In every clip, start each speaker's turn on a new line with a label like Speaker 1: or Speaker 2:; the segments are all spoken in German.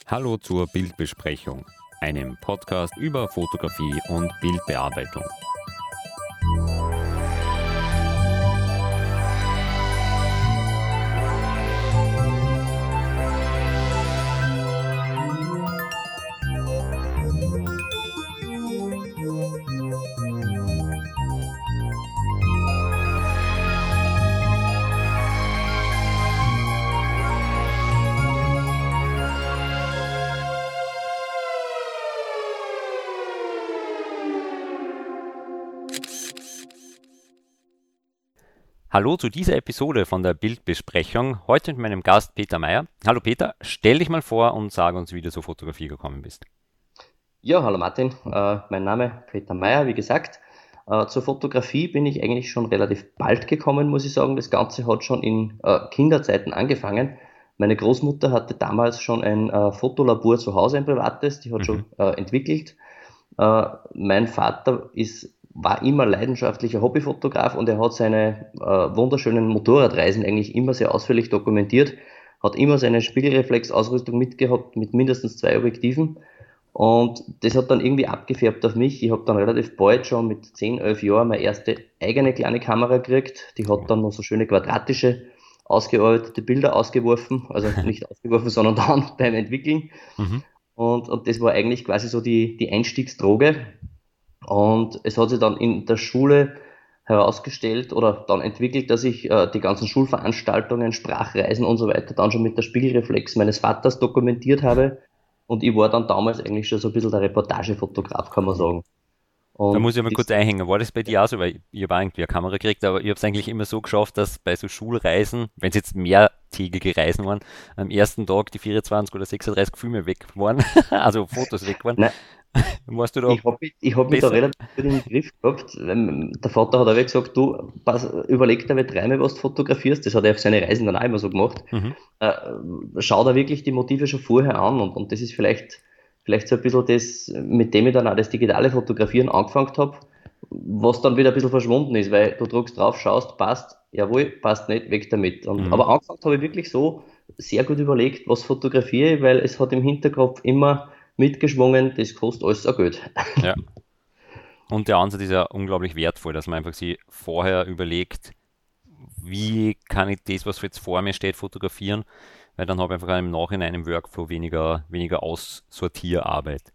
Speaker 1: Hallo zur Bildbesprechung, einem Podcast über Fotografie und Bildbearbeitung. Hallo zu dieser Episode von der Bildbesprechung, heute mit meinem Gast Peter Meyer. Hallo Peter, stell dich mal vor und sag uns, wie du zur Fotografie gekommen bist.
Speaker 2: Ja, hallo Martin, mein Name Peter Meyer, wie gesagt. Zur Fotografie bin ich eigentlich schon relativ bald gekommen, muss ich sagen. Das Ganze hat schon in Kinderzeiten angefangen. Meine Großmutter hatte damals schon ein Fotolabor zu Hause, ein privates, die hat schon entwickelt. Mein Vater war immer leidenschaftlicher Hobbyfotograf und er hat seine wunderschönen Motorradreisen eigentlich immer sehr ausführlich dokumentiert, hat immer seine Spiegelreflexausrüstung mitgehabt mit mindestens 2 Objektiven. Und das hat dann irgendwie abgefärbt auf mich. Ich habe dann relativ bald schon mit 10, 11 Jahren meine erste eigene kleine Kamera gekriegt. Die hat dann noch so schöne quadratische, ausgearbeitete Bilder ausgeworfen. Also nicht ausgeworfen, sondern dann beim Entwickeln.
Speaker 1: Mhm.
Speaker 2: Und das war eigentlich quasi so die Einstiegsdroge. Und es hat sich dann in der Schule herausgestellt oder dann entwickelt, dass ich die ganzen Schulveranstaltungen, Sprachreisen und so weiter dann schon mit der Spiegelreflex meines Vaters dokumentiert habe. Und ich war dann damals eigentlich schon so ein bisschen der Reportagefotograf, kann man sagen.
Speaker 1: Da
Speaker 2: Und
Speaker 1: muss ich mal kurz einhängen. War das bei dir auch so? Weil ich habe irgendwie eine Kamera gekriegt, aber ich habe es eigentlich immer so geschafft, dass bei so Schulreisen, wenn es jetzt mehrtägige Reisen waren, am ersten Tag die 24 oder 36 Filme weg waren, also Fotos weg waren.
Speaker 2: nein,
Speaker 1: Warst du da
Speaker 2: ich hab mich da
Speaker 1: besser?
Speaker 2: relativ gut im Griff gehabt. Der Vater hat auch gesagt, du, überleg dir dreimal, was du fotografierst. Das hat er auf seine Reisen dann auch immer so gemacht.
Speaker 1: Mhm.
Speaker 2: Äh, Schau da wirklich die Motive schon vorher an und das ist vielleicht so ein bisschen das, mit dem ich dann auch das digitale Fotografieren angefangen habe, was dann wieder ein bisschen verschwunden ist, weil du druckst drauf, schaust, passt, jawohl, passt nicht, weg damit.
Speaker 1: Mhm.
Speaker 2: Aber angefangen habe ich wirklich so sehr gut überlegt, was fotografiere ich, weil es hat im Hinterkopf immer mitgeschwungen, das kostet alles so Geld.
Speaker 1: Ja. Und der Ansatz ist ja unglaublich wertvoll, dass man einfach sich vorher überlegt, wie kann ich das, was jetzt vor mir steht, fotografieren, weil dann habe ich einfach im Nachhinein im Workflow weniger Aussortierarbeit.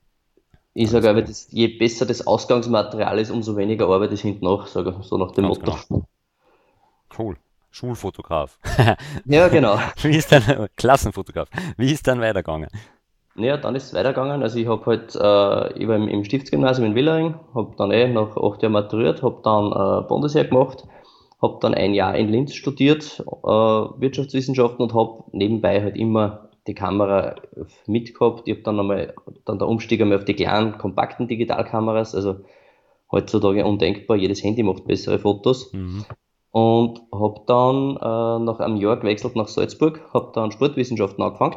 Speaker 2: Ich
Speaker 1: Also das
Speaker 2: sage
Speaker 1: ist
Speaker 2: aber,
Speaker 1: cool.
Speaker 2: je besser das Ausgangsmaterial ist, umso weniger Arbeit ist hinten nach, so nach dem
Speaker 1: Ganz
Speaker 2: Motto.
Speaker 1: genau. Cool. Schulfotograf.
Speaker 2: Ja, genau.
Speaker 1: Wie ist dann, Klassenfotograf. Wie ist dann weitergegangen?
Speaker 2: Ja, dann ist es weitergegangen. Also ich habe halt, ich war im Stiftsgymnasium in Willering, habe dann nach 8 Jahren maturiert, habe dann Bundesheer gemacht, habe dann ein Jahr in Linz studiert, Wirtschaftswissenschaften und habe nebenbei halt immer die Kamera mitgehabt. Ich habe dann der Umstieg einmal auf die kleinen, kompakten Digitalkameras, also heutzutage undenkbar, jedes Handy macht bessere Fotos.
Speaker 1: Mhm.
Speaker 2: Und habe dann nach einem Jahr gewechselt nach Salzburg, habe dann Sportwissenschaften angefangen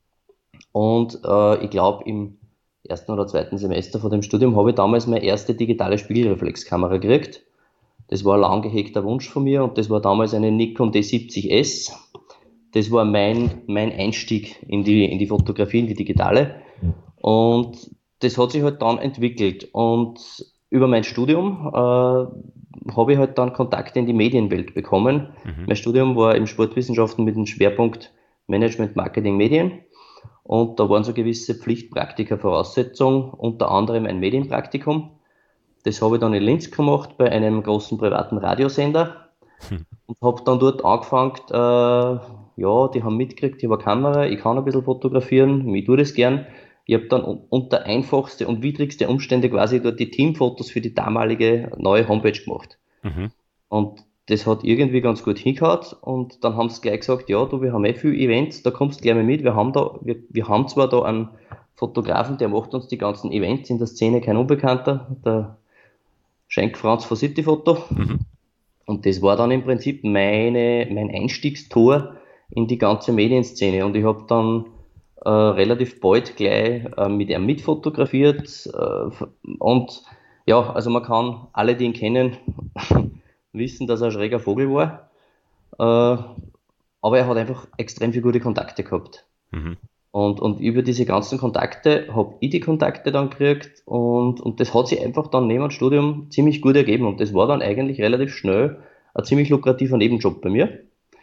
Speaker 2: und ich glaube im ersten oder zweiten Semester von dem Studium habe ich damals meine erste digitale Spiegelreflexkamera gekriegt. Das war ein lang gehegter Wunsch von mir und das war damals eine Nikon D70S. Das war mein Einstieg in die Fotografie, in die digitale. Und das hat sich halt dann entwickelt. Und über mein Studium habe ich halt dann Kontakte in die Medienwelt bekommen.
Speaker 1: Mhm.
Speaker 2: Mein Studium war im Sportwissenschaften mit dem Schwerpunkt Management, Marketing, Medien. Und da waren so gewisse Pflichtpraktika Voraussetzung, unter anderem ein Medienpraktikum. Das habe ich dann in Linz gemacht bei einem großen privaten Radiosender und habe dann dort angefangen, ja, die haben mitgekriegt, ich habe eine Kamera, ich kann ein bisschen fotografieren, ich tue das gern. Ich habe dann unter einfachste und widrigste Umstände quasi dort die Teamfotos für die damalige neue Homepage gemacht.
Speaker 1: Mhm.
Speaker 2: Und das hat irgendwie ganz gut hingehauen und dann haben sie gleich gesagt, ja, du, wir haben viele Events, da kommst du gleich mal mit. Wir haben zwar da einen Fotografen, der macht uns die ganzen Events in der Szene, kein Unbekannter, der Schenk Franz von Cityfoto.
Speaker 1: Mhm.
Speaker 2: Und das war dann im Prinzip mein Einstiegstor in die ganze Medienszene. Und ich habe dann relativ bald gleich mit ihm mitfotografiert. Und ja, also man kann alle, die ihn kennen, wissen, dass er ein schräger Vogel war. Aber er hat einfach extrem viele gute Kontakte gehabt.
Speaker 1: Mhm.
Speaker 2: Und über diese ganzen Kontakte habe ich die Kontakte dann gekriegt und das hat sich einfach dann neben dem Studium ziemlich gut ergeben und das war dann eigentlich relativ schnell ein ziemlich lukrativer Nebenjob bei mir,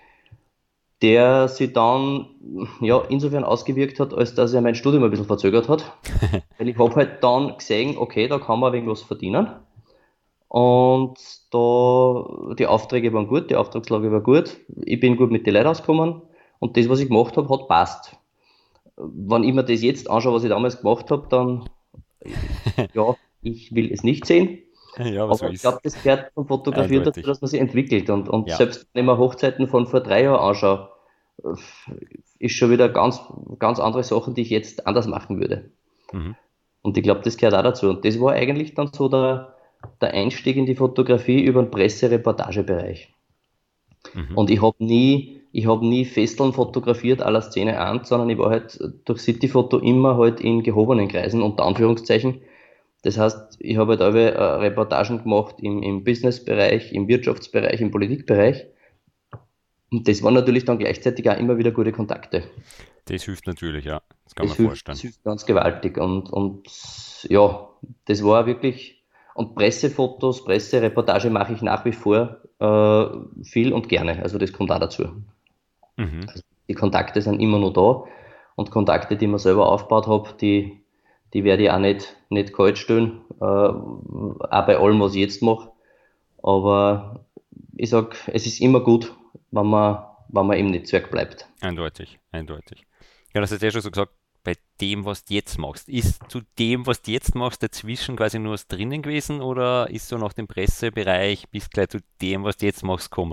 Speaker 2: der sich dann ja insofern ausgewirkt hat, als dass er mein Studium ein bisschen verzögert hat. Weil ich habe halt dann gesehen, okay, da kann man irgendwas verdienen. Und da die Aufträge waren gut, die Auftragslage war gut, ich bin gut mit den Leuten ausgekommen und das, was ich gemacht habe, hat passt. Wenn ich mir das jetzt anschaue, was ich damals gemacht habe, dann ja, ich will es nicht sehen.
Speaker 1: Ja, aber so
Speaker 2: Aber ich glaube,
Speaker 1: ist
Speaker 2: das gehört zum Fotografieren dazu,
Speaker 1: eindeutig.
Speaker 2: dass man sich entwickelt. Und
Speaker 1: Ja.
Speaker 2: selbst wenn man Hochzeiten von vor 3 Jahren anschaue, ist schon wieder ganz andere Sachen, die ich jetzt anders machen würde.
Speaker 1: Mhm.
Speaker 2: Und ich glaube, das gehört auch dazu. Und das war eigentlich dann so der Einstieg in die Fotografie über den Pressereportagebereich.
Speaker 1: Mhm.
Speaker 2: Und ich hab nie Festeln fotografiert à la Szene 1, sondern ich war halt durch Cityfoto immer halt in gehobenen Kreisen, unter Anführungszeichen. Das heißt, ich habe halt alle Reportagen gemacht im Businessbereich, im Wirtschaftsbereich, im Politikbereich. Und das waren natürlich dann gleichzeitig auch immer wieder gute Kontakte.
Speaker 1: Das hilft natürlich, ja. Das kann man
Speaker 2: Das
Speaker 1: vorstellen.
Speaker 2: hilft ganz gewaltig. Und ja, das war wirklich, und Pressefotos, Pressereportage mache ich nach wie vor viel und gerne. Also das kommt auch dazu.
Speaker 1: Mhm.
Speaker 2: Die Kontakte sind immer noch da und Kontakte, die man selber aufgebaut habe, die werde ich auch nicht kalt stellen, auch bei allem, was ich jetzt mache. Aber ich sag, es ist immer gut, wenn man im Netzwerk bleibt.
Speaker 1: Eindeutig, eindeutig. Ja, das hast du ja schon so gesagt, bei dem, was du jetzt machst. Ist zu dem, was du jetzt machst, dazwischen quasi nur was drinnen gewesen oder ist so nach dem Pressebereich bis gleich zu dem, was du jetzt machst, gekommen?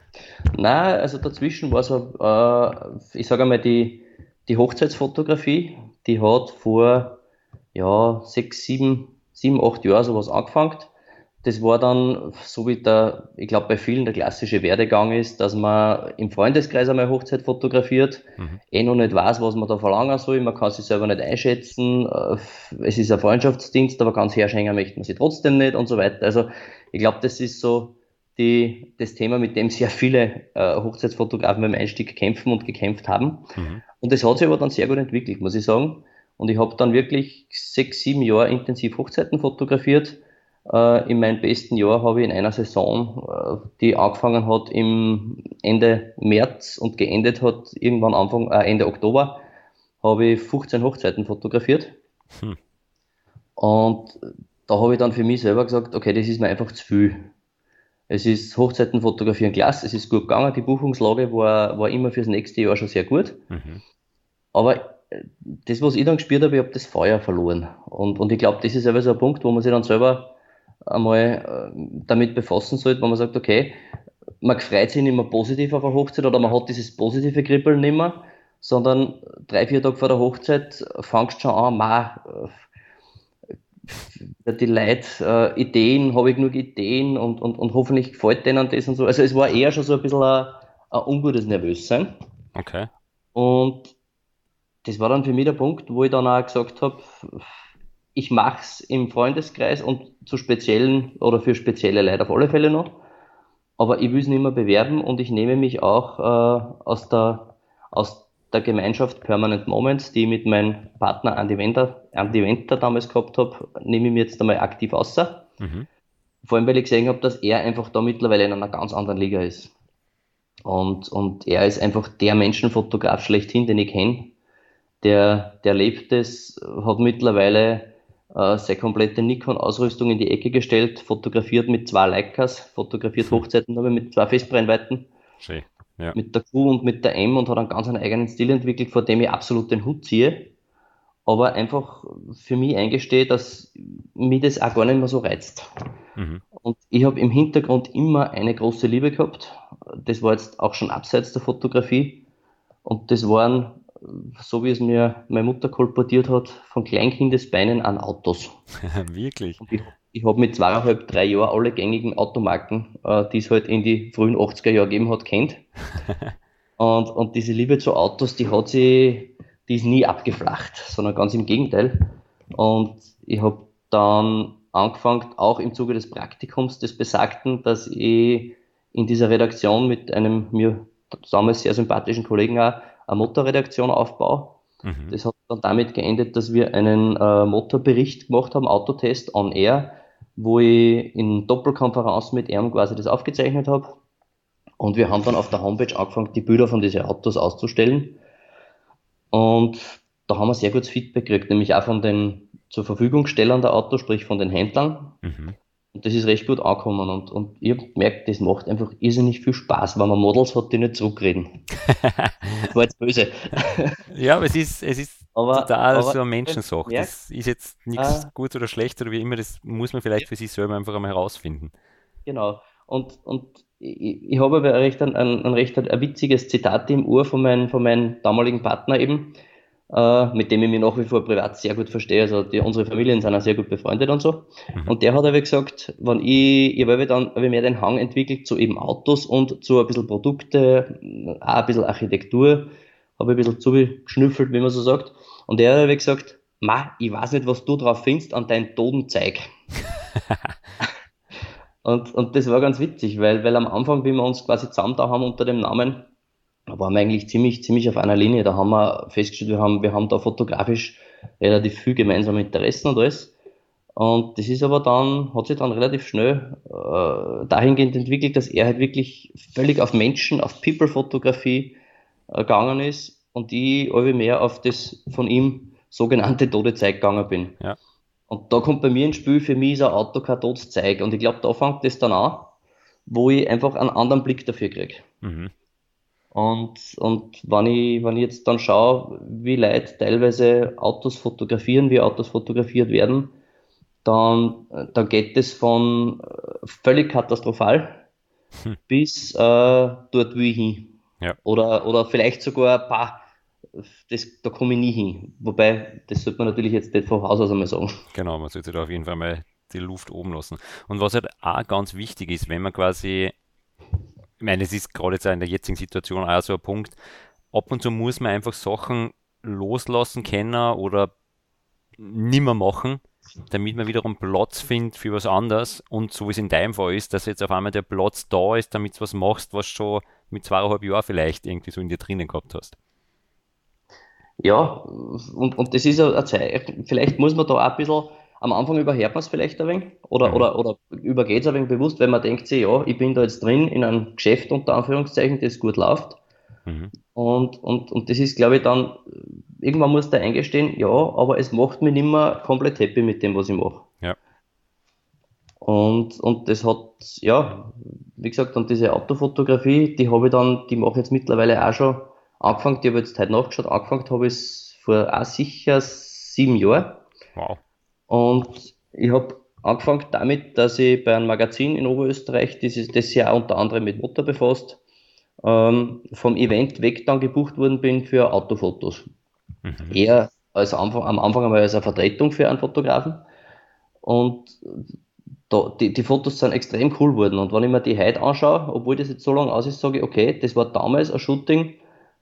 Speaker 2: Na, also dazwischen war so, ich sage einmal, die Hochzeitsfotografie, die hat vor ja, 6, 7, 8 Jahren sowas angefangen. Das war dann, so wie ich glaube, bei vielen der klassische Werdegang ist, dass man im Freundeskreis einmal Hochzeit fotografiert,
Speaker 1: Mhm.
Speaker 2: noch nicht weiß, was man da verlangen soll, man kann sich selber nicht einschätzen, es ist ein Freundschaftsdienst, aber ganz herschenken möchte man sie trotzdem nicht und so weiter. Also ich glaube, das ist so das Thema, mit dem sehr viele Hochzeitsfotografen beim Einstieg kämpfen und gekämpft haben.
Speaker 1: Mhm.
Speaker 2: Und das hat sich aber dann sehr gut entwickelt, muss ich sagen. Und ich habe dann wirklich 6, 7 Jahre intensiv Hochzeiten fotografiert. In meinem besten Jahr habe ich in einer Saison, die angefangen hat im Ende März und geendet hat irgendwann Ende Oktober, habe ich 15 Hochzeiten fotografiert.
Speaker 1: Hm.
Speaker 2: Und da habe ich dann für mich selber gesagt, okay, das ist mir einfach zu viel. Es ist Hochzeiten fotografieren klasse, es ist gut gegangen, die Buchungslage war immer fürs nächste Jahr schon sehr gut.
Speaker 1: Mhm.
Speaker 2: Aber das, was ich dann gespürt habe, ich habe das Feuer verloren. Und ich glaube, das ist aber so ein Punkt, wo man sich dann selber einmal damit befassen sollte, wo man sagt, okay, man freut sich nicht mehr positiv auf eine Hochzeit oder man hat dieses positive Kribbeln nicht mehr, sondern 3, 4 Tage vor der Hochzeit fangst du schon an, die Leute, Ideen, habe ich genug Ideen und hoffentlich gefällt denen das und so. Also es war eher schon so ein bisschen ein ungutes Nervössein.
Speaker 1: Okay.
Speaker 2: Und das war dann für mich der Punkt, wo ich dann auch gesagt habe, ich mache es im Freundeskreis und zu speziellen oder für spezielle Leute auf alle Fälle noch, aber ich will es nicht mehr bewerben und ich nehme mich auch aus der Gemeinschaft Permanent Moments, die ich mit meinem Partner Andy Wenter damals gehabt habe, nehme ich mir jetzt einmal aktiv raus.
Speaker 1: Mhm.
Speaker 2: Vor allem, weil ich gesehen habe, dass er einfach da mittlerweile in einer ganz anderen Liga ist. Und er ist einfach der Menschenfotograf schlechthin, den ich kenne. Der lebt es, hat mittlerweile seine komplette Nikon-Ausrüstung in die Ecke gestellt, fotografiert mit 2 Leicas, fotografiert
Speaker 1: Hm.
Speaker 2: Hochzeiten aber mit 2 Festbrennweiten,
Speaker 1: Schön. Ja.
Speaker 2: mit der Q und mit der M und hat einen ganz eigenen Stil entwickelt, vor dem ich absolut den Hut ziehe, aber einfach für mich eingestehe, dass mich das auch gar nicht mehr so reizt.
Speaker 1: Mhm.
Speaker 2: Und ich habe im Hintergrund immer eine große Liebe gehabt. Das war jetzt auch schon abseits der Fotografie. Und das waren, so wie es mir meine Mutter kolportiert hat, von Kleinkindesbeinen an Autos.
Speaker 1: Wirklich.
Speaker 2: Und ich habe mit 2,5, 3 Jahren alle gängigen Automarken, die es halt in die frühen 80er Jahre gegeben hat, kennt. Und diese Liebe zu Autos, die ist nie abgeflacht, sondern ganz im Gegenteil. Und ich habe dann angefangen, auch im Zuge des Praktikums des Besagten, dass ich in dieser Redaktion mit einem mir damals sehr sympathischen Kollegen auch eine Motorredaktion aufbaue.
Speaker 1: Mhm.
Speaker 2: Das hat dann damit geendet, dass wir einen Motorbericht gemacht haben, Autotest on Air, wo ich in Doppelkonferenz mit ihm quasi das aufgezeichnet habe. Und wir haben dann auf der Homepage angefangen, die Bilder von diesen Autos auszustellen. Und da haben wir sehr gutes Feedback gekriegt, nämlich auch von den zur Verfügungstellern der Autos, sprich von den Händlern.
Speaker 1: Mhm.
Speaker 2: Und das ist recht gut angekommen. Und ich habe gemerkt, das macht einfach irrsinnig viel Spaß, wenn man Models hat, die nicht zurückreden. Das war jetzt böse.
Speaker 1: Ja, aber es ist total
Speaker 2: Aber
Speaker 1: so eine
Speaker 2: ich habe
Speaker 1: Menschensache.
Speaker 2: gemerkt,
Speaker 1: Das ist jetzt
Speaker 2: äh,
Speaker 1: nichts gut oder schlecht oder wie immer, das muss man vielleicht für sich selber einfach einmal herausfinden.
Speaker 2: genau. Und ich habe aber ein recht ein witziges Zitat im Ohr von meinem damaligen Partner eben, mit dem ich mich nach wie vor privat sehr gut verstehe. Also unsere Familien sind auch sehr gut befreundet und so.
Speaker 1: Mhm.
Speaker 2: Und der hat aber gesagt, hab ich mehr den Hang entwickelt zu eben Autos und zu ein bisschen Produkte, auch ein bisschen Architektur, habe ein bisschen zugeschnüffelt, wie man so sagt. Und der hat aber gesagt, Ma, ich weiß nicht, was du drauf findest an deinem Totenzeig. Und das war ganz witzig, weil am Anfang, wie wir uns quasi zusammen da haben unter dem Namen, da waren wir eigentlich ziemlich auf einer Linie. Da haben wir festgestellt, wir haben da fotografisch relativ viel gemeinsame Interessen und alles. Und das ist aber dann, hat sich dann relativ schnell dahingehend entwickelt, dass er halt wirklich völlig auf Menschen, auf People-Fotografie gegangen ist und ich irgendwie mehr auf das von ihm sogenannte tote Zeit gegangen bin.
Speaker 1: Ja.
Speaker 2: Und da kommt bei mir ins Spiel, für mich ist ein Auto kein totes Zeug. Und ich glaube, da fängt das dann an, wo ich einfach einen anderen Blick dafür kriege.
Speaker 1: Mhm.
Speaker 2: Und wenn ich jetzt dann schaue, wie Leute teilweise Autos fotografieren, wie Autos fotografiert werden, dann geht es von völlig katastrophal
Speaker 1: Hm.
Speaker 2: bis dort will ich hin.
Speaker 1: Ja,
Speaker 2: Oder vielleicht sogar, da komme ich nie hin. Wobei, das sollte man natürlich jetzt nicht von Haus aus einmal sagen.
Speaker 1: genau, man sollte da auf jeden Fall mal die Luft oben lassen. Und was halt auch ganz wichtig ist, wenn man quasi, ich meine, es ist gerade jetzt auch in der jetzigen Situation auch so ein Punkt, ab und zu muss man einfach Sachen loslassen können oder nimmer machen, damit man wiederum Platz findet für was anderes. Und so wie es in deinem Fall ist, dass jetzt auf einmal der Platz da ist, damit du was machst, was schon mit 2,5 Jahren vielleicht irgendwie so in dir drinnen gehabt hast.
Speaker 2: Ja, und das ist ja ein Zeichen. Vielleicht muss man da auch ein bisschen, am Anfang überhört man es vielleicht ein wenig
Speaker 1: Mhm.
Speaker 2: oder übergeht es ein wenig bewusst, weil man denkt sich, ja, ich bin da jetzt drin in einem Geschäft unter Anführungszeichen, das gut läuft.
Speaker 1: Mhm.
Speaker 2: Und das ist, glaube ich, dann, irgendwann muss der eingestehen, ja, aber es macht mich nicht mehr komplett happy mit dem, was ich mache.
Speaker 1: Ja.
Speaker 2: Und das hat, ja, wie gesagt, und diese Autofotografie, die mache ich jetzt mittlerweile auch schon angefangen, die habe ich jetzt heute nachgeschaut, angefangen habe ich es vor auch sicher 7 Jahren.
Speaker 1: Wow.
Speaker 2: Und ich habe angefangen damit, dass ich bei einem Magazin in Oberösterreich, das sich auch unter anderem mit Motor befasst, vom Event weg dann gebucht worden bin für Autofotos.
Speaker 1: Mhm.
Speaker 2: Eher am Anfang einmal als eine Vertretung für einen Fotografen. Und die Fotos sind extrem cool geworden. Und wenn ich mir die heute anschaue, obwohl das jetzt so lange aus ist, sage ich, okay, das war damals ein Shooting,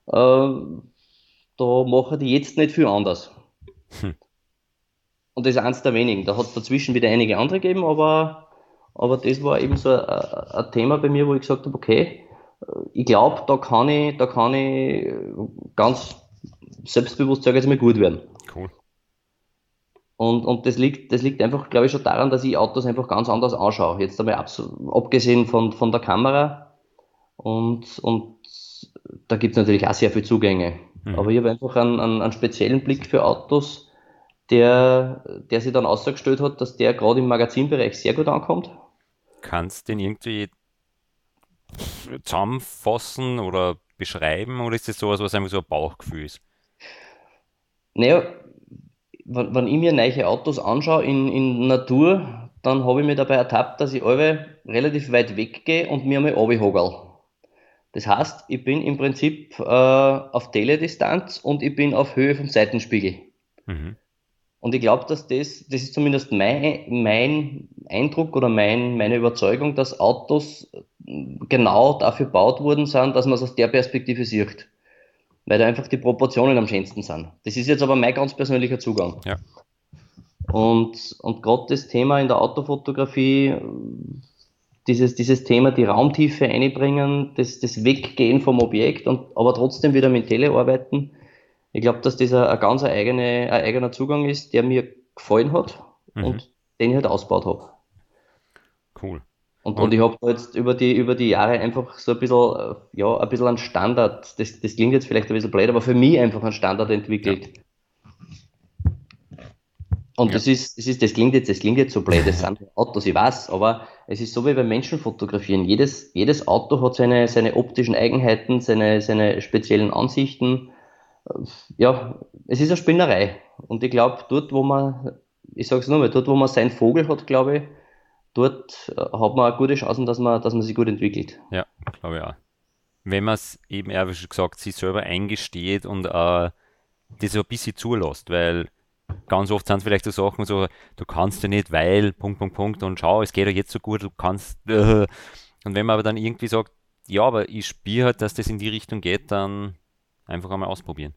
Speaker 2: da machen die jetzt nicht viel anders.
Speaker 1: Hm.
Speaker 2: Und das ist eins der wenigen. Da hat es dazwischen wieder einige andere gegeben, aber das war eben so ein Thema bei mir, wo ich gesagt habe, okay, ich glaube, da kann ich ganz selbstbewusst, sage ich jetzt mal, gut werden.
Speaker 1: Cool.
Speaker 2: Und das liegt einfach, glaube ich, schon daran, dass ich Autos einfach ganz anders anschaue. Jetzt einmal abgesehen von der Kamera und da gibt es natürlich auch sehr viele Zugänge. Aber
Speaker 1: Mhm.
Speaker 2: ich habe einfach einen speziellen Blick für Autos, der sich dann ausgestellt hat, dass der gerade im Magazinbereich sehr gut ankommt.
Speaker 1: Kannst du den irgendwie zusammenfassen oder beschreiben oder ist das sowas, was einfach so ein Bauchgefühl ist?
Speaker 2: Naja, wenn ich mir neue Autos anschaue in Natur, dann habe ich mich dabei ertappt, dass ich alle relativ weit weggehe und mir einmal runterhagel. Das heißt, ich bin im Prinzip auf Teledistanz und ich bin auf Höhe vom Seitenspiegel.
Speaker 1: Mhm.
Speaker 2: Und ich glaube, das ist zumindest mein Eindruck oder meine Überzeugung, dass Autos genau dafür gebaut worden sind, dass man es aus der Perspektive sieht. Weil da einfach die Proportionen am schönsten sind. Das ist jetzt aber mein ganz persönlicher Zugang.
Speaker 1: Ja.
Speaker 2: Und gerade das Thema in der Autofotografie, dieses Thema, die Raumtiefe einbringen, das Weggehen vom Objekt und aber trotzdem wieder mit Tele arbeiten, Ich glaube, dass das ein eigener Zugang ist, der mir gefallen hat
Speaker 1: Mhm.
Speaker 2: und den ich halt ausgebaut habe.
Speaker 1: Cool.
Speaker 2: Und
Speaker 1: Und
Speaker 2: ich habe da jetzt über die Jahre einfach so ein bisschen, ja, ein bisschen einen Standard, das klingt jetzt vielleicht ein bisschen blöd, aber für mich einfach einen Standard
Speaker 1: ja,
Speaker 2: entwickelt. Und
Speaker 1: ja.
Speaker 2: das klingt jetzt so blöd, das sind Autos, ich weiß, aber es ist so wie beim Menschen fotografieren. Jedes Auto hat seine optischen Eigenheiten, seine speziellen Ansichten. Ja, es ist eine Spinnerei. Und ich glaube, ich sage es nochmal, dort, wo man seinen Vogel hat, glaube ich, dort hat man auch gute Chancen, dass man sich gut entwickelt.
Speaker 1: Ja, glaube ich auch. Wenn man es eben, wie schon gesagt, sich selber eingesteht und das so ein bisschen zulässt, weil ganz oft sind es vielleicht so Sachen so, du kannst ja nicht, weil, Punkt, Punkt, Punkt, und schau, es geht ja jetzt so gut, du kannst, und wenn man aber dann irgendwie sagt, ja, aber ich spüre halt, dass das in die Richtung geht, dann einfach einmal ausprobieren.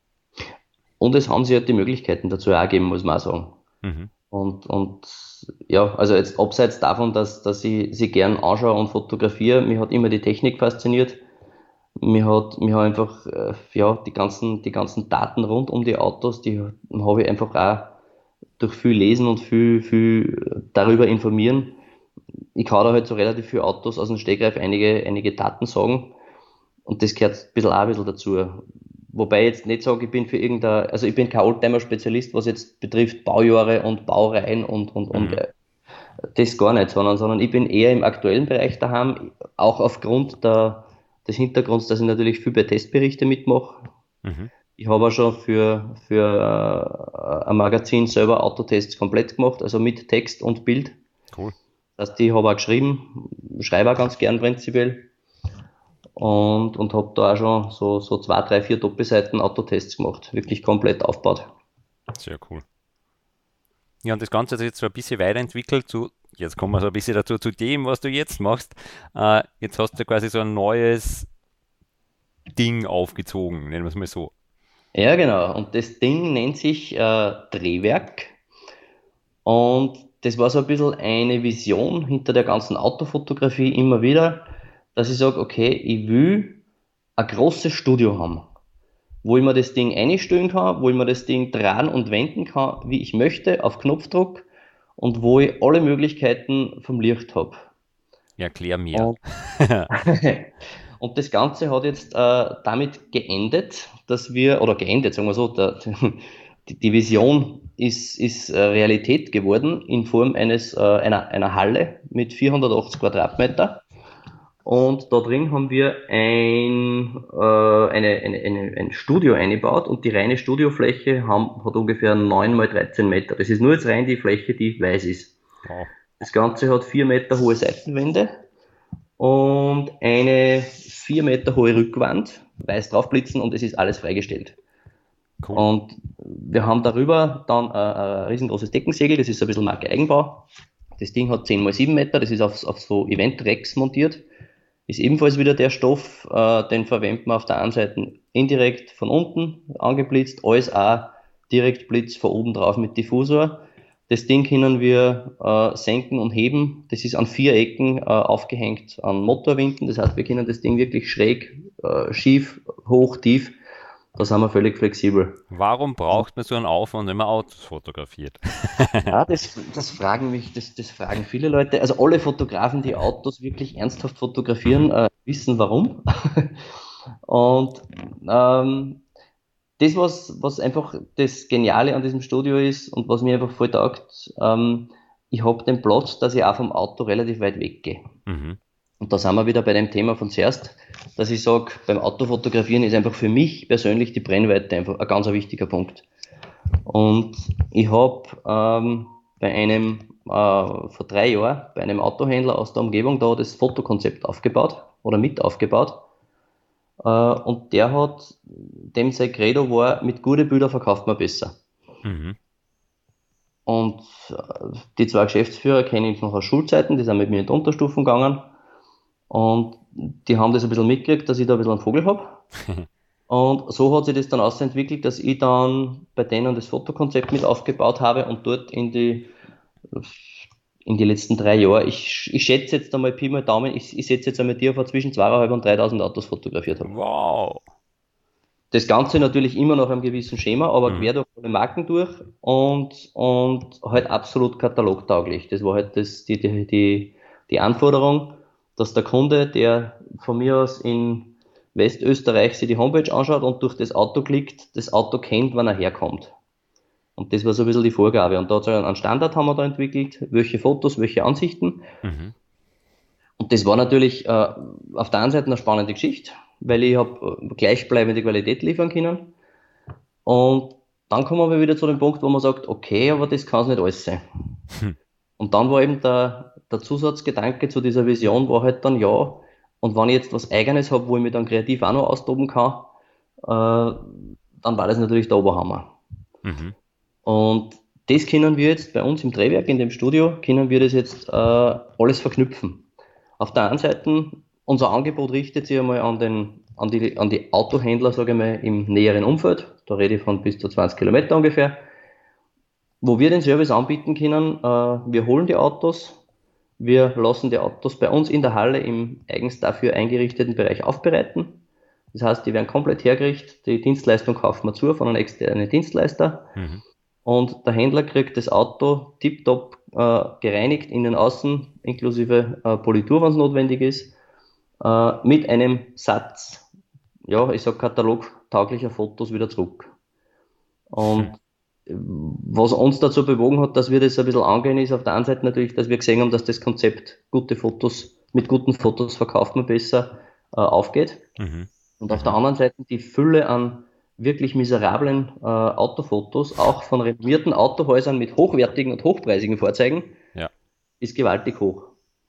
Speaker 2: Und es haben sich halt die Möglichkeiten dazu auch gegeben, muss man auch sagen.
Speaker 1: Mhm.
Speaker 2: Und ja, also jetzt abseits davon, dass ich sie gern anschaue und fotografiere, mich hat immer die Technik fasziniert. Mir hat einfach, ja, die ganzen Daten rund um die Autos, die habe ich einfach auch durch viel Lesen und viel darüber informieren. Ich kann da halt so relativ viele Autos aus dem Stegreif einige Daten sagen. Und das gehört ein bisschen dazu. Wobei ich jetzt nicht sage, ich bin für also ich bin kein Oldtimer-Spezialist, was jetzt betrifft Baujahre und Baureihen und
Speaker 1: Mhm.
Speaker 2: das gar nicht, sondern ich bin eher im aktuellen Bereich daheim, auch aufgrund des Hintergrunds, dass ich natürlich viel bei Testberichte mitmache.
Speaker 1: Mhm.
Speaker 2: Ich habe auch schon für ein Magazin selber Autotests komplett gemacht, also mit Text und Bild.
Speaker 1: Cool.
Speaker 2: Das heißt, ich habe auch geschrieben, schreibe auch ganz gern prinzipiell und habe da auch schon so zwei, drei, vier Doppelseiten Autotests gemacht, wirklich komplett aufgebaut.
Speaker 1: Sehr cool. Ja, und das Ganze hat sich jetzt so ein bisschen weiterentwickelt zu, jetzt kommen wir so ein bisschen dazu, zu dem, was du jetzt machst. Jetzt hast du quasi so ein neues Ding aufgezogen, nennen wir es mal so.
Speaker 2: Ja, genau. Und das Ding nennt sich Drehwerk. Und das war so ein bisschen eine Vision hinter der ganzen Autofotografie immer wieder, dass ich sage, okay, ich will ein großes Studio haben, wo ich mir das Ding einstellen kann, wo ich mir das Ding drehen und wenden kann, wie ich möchte, auf Knopfdruck und wo ich alle Möglichkeiten vom Licht habe.
Speaker 1: Erklär mir.
Speaker 2: Und, und das Ganze hat jetzt damit geendet, oder geendet, sagen wir so, die Vision ist Realität geworden in Form einer Halle mit 480 Quadratmeter. Und da drin haben wir ein Studio eingebaut und die reine Studiofläche hat ungefähr 9 mal 13 Meter. Das ist nur jetzt rein die Fläche, die weiß ist.
Speaker 1: Wow,
Speaker 2: Das Ganze hat 4 Meter hohe Seitenwände und eine 4 Meter hohe Rückwand, weiß draufblitzen und es ist alles freigestellt.
Speaker 1: cool.
Speaker 2: Und wir haben darüber dann ein riesengroßes Deckensegel, das ist so ein bisschen Marke Eigenbau. Das Ding hat 10 mal 7 Meter, das ist auf so Event-Racks montiert. Ist ebenfalls wieder der Stoff, den verwendet man auf der einen Seite indirekt von unten angeblitzt, als auch direkt Blitz von oben drauf mit Diffusor. Das Ding können wir senken und heben. Das ist an 4 Ecken aufgehängt an Motorwinden. Das heißt, wir können das Ding wirklich schräg, schief, hoch, tief. Da sind wir völlig flexibel.
Speaker 1: Warum braucht man so einen Aufwand, wenn man Autos fotografiert?
Speaker 2: Ja, das fragen viele Leute. Also alle Fotografen, die Autos wirklich ernsthaft fotografieren, wissen warum. Und was einfach das Geniale an diesem Studio ist und was mir einfach voll taugt, ich habe den Platz, dass ich auch vom Auto relativ weit weggehe.
Speaker 1: Mhm.
Speaker 2: Und da sind wir wieder bei dem Thema von zuerst, dass ich sage, beim Autofotografieren ist einfach für mich persönlich die Brennweite einfach ein ganz wichtiger Punkt. Und ich habe bei einem, vor 3 Jahren, bei einem Autohändler aus der Umgebung da das Fotokonzept aufgebaut oder mit aufgebaut. Und der hat, dem sein Credo war, mit guten Bildern verkauft man besser.
Speaker 1: Mhm.
Speaker 2: Und die zwei Geschäftsführer kenne ich noch aus Schulzeiten, die sind mit mir in die Unterstufen gegangen. Und die haben das ein bisschen mitgekriegt, dass ich da ein bisschen einen Vogel habe. Und so hat sich das dann ausentwickelt, dass ich dann bei denen das Fotokonzept mit aufgebaut habe und dort in die letzten 3 Jahre, ich schätze jetzt einmal Pi mal Daumen, ich setze jetzt einmal dir vor zwischen 2.500 und 3.000 Autos fotografiert habe.
Speaker 1: Wow.
Speaker 2: Das Ganze natürlich immer noch einem gewissen Schema, aber
Speaker 1: Mhm.
Speaker 2: quer durch alle Marken durch und halt absolut katalogtauglich. Das war halt die Anforderung, dass der Kunde, der von mir aus in Westösterreich sich die Homepage anschaut und durch das Auto klickt, das Auto kennt, wann er herkommt. Und das war so ein bisschen die Vorgabe. Und da hat einen Standard haben wir da entwickelt, welche Fotos, welche Ansichten.
Speaker 1: Mhm.
Speaker 2: Und das war natürlich auf der einen Seite eine spannende Geschichte, weil ich habe gleichbleibende Qualität liefern können. Und dann kommen wir wieder zu dem Punkt, wo man sagt, okay, aber das kann es nicht alles sein.
Speaker 1: Hm.
Speaker 2: Und dann war eben der Zusatzgedanke zu dieser Vision, war halt dann, ja, und wenn ich jetzt was Eigenes habe, wo ich mich dann kreativ auch noch austoben kann, dann war das natürlich der Oberhammer.
Speaker 1: Mhm.
Speaker 2: Und das können wir jetzt bei uns im Drehwerk, in dem Studio, können wir das jetzt alles verknüpfen. Auf der einen Seite, unser Angebot richtet sich einmal an die Autohändler, sage ich mal, im näheren Umfeld. Da rede ich von bis zu 20 Kilometer ungefähr. Wo wir den Service anbieten können, wir holen die Autos, wir lassen die Autos bei uns in der Halle im eigens dafür eingerichteten Bereich aufbereiten. Das heißt, die werden komplett hergerichtet, die Dienstleistung kaufen wir zu von einem externen Dienstleister.
Speaker 1: Mhm.
Speaker 2: Und der Händler kriegt das Auto tiptop gereinigt, innen, außen, inklusive Politur, wenn es notwendig ist, mit einem Satz, ja, ich sag katalogtauglicher Fotos wieder zurück.
Speaker 1: Hm.
Speaker 2: Und was uns dazu bewogen hat, dass wir das ein bisschen angehen, ist auf der einen Seite natürlich, dass wir gesehen haben, dass das Konzept gute Fotos, mit guten Fotos verkauft man besser, aufgeht.
Speaker 1: Mhm.
Speaker 2: Und auf der
Speaker 1: Mhm.
Speaker 2: anderen Seite die Fülle an wirklich miserablen Autofotos, auch von renommierten Autohäusern mit hochwertigen und hochpreisigen Fahrzeugen,
Speaker 1: Ja.
Speaker 2: ist gewaltig hoch.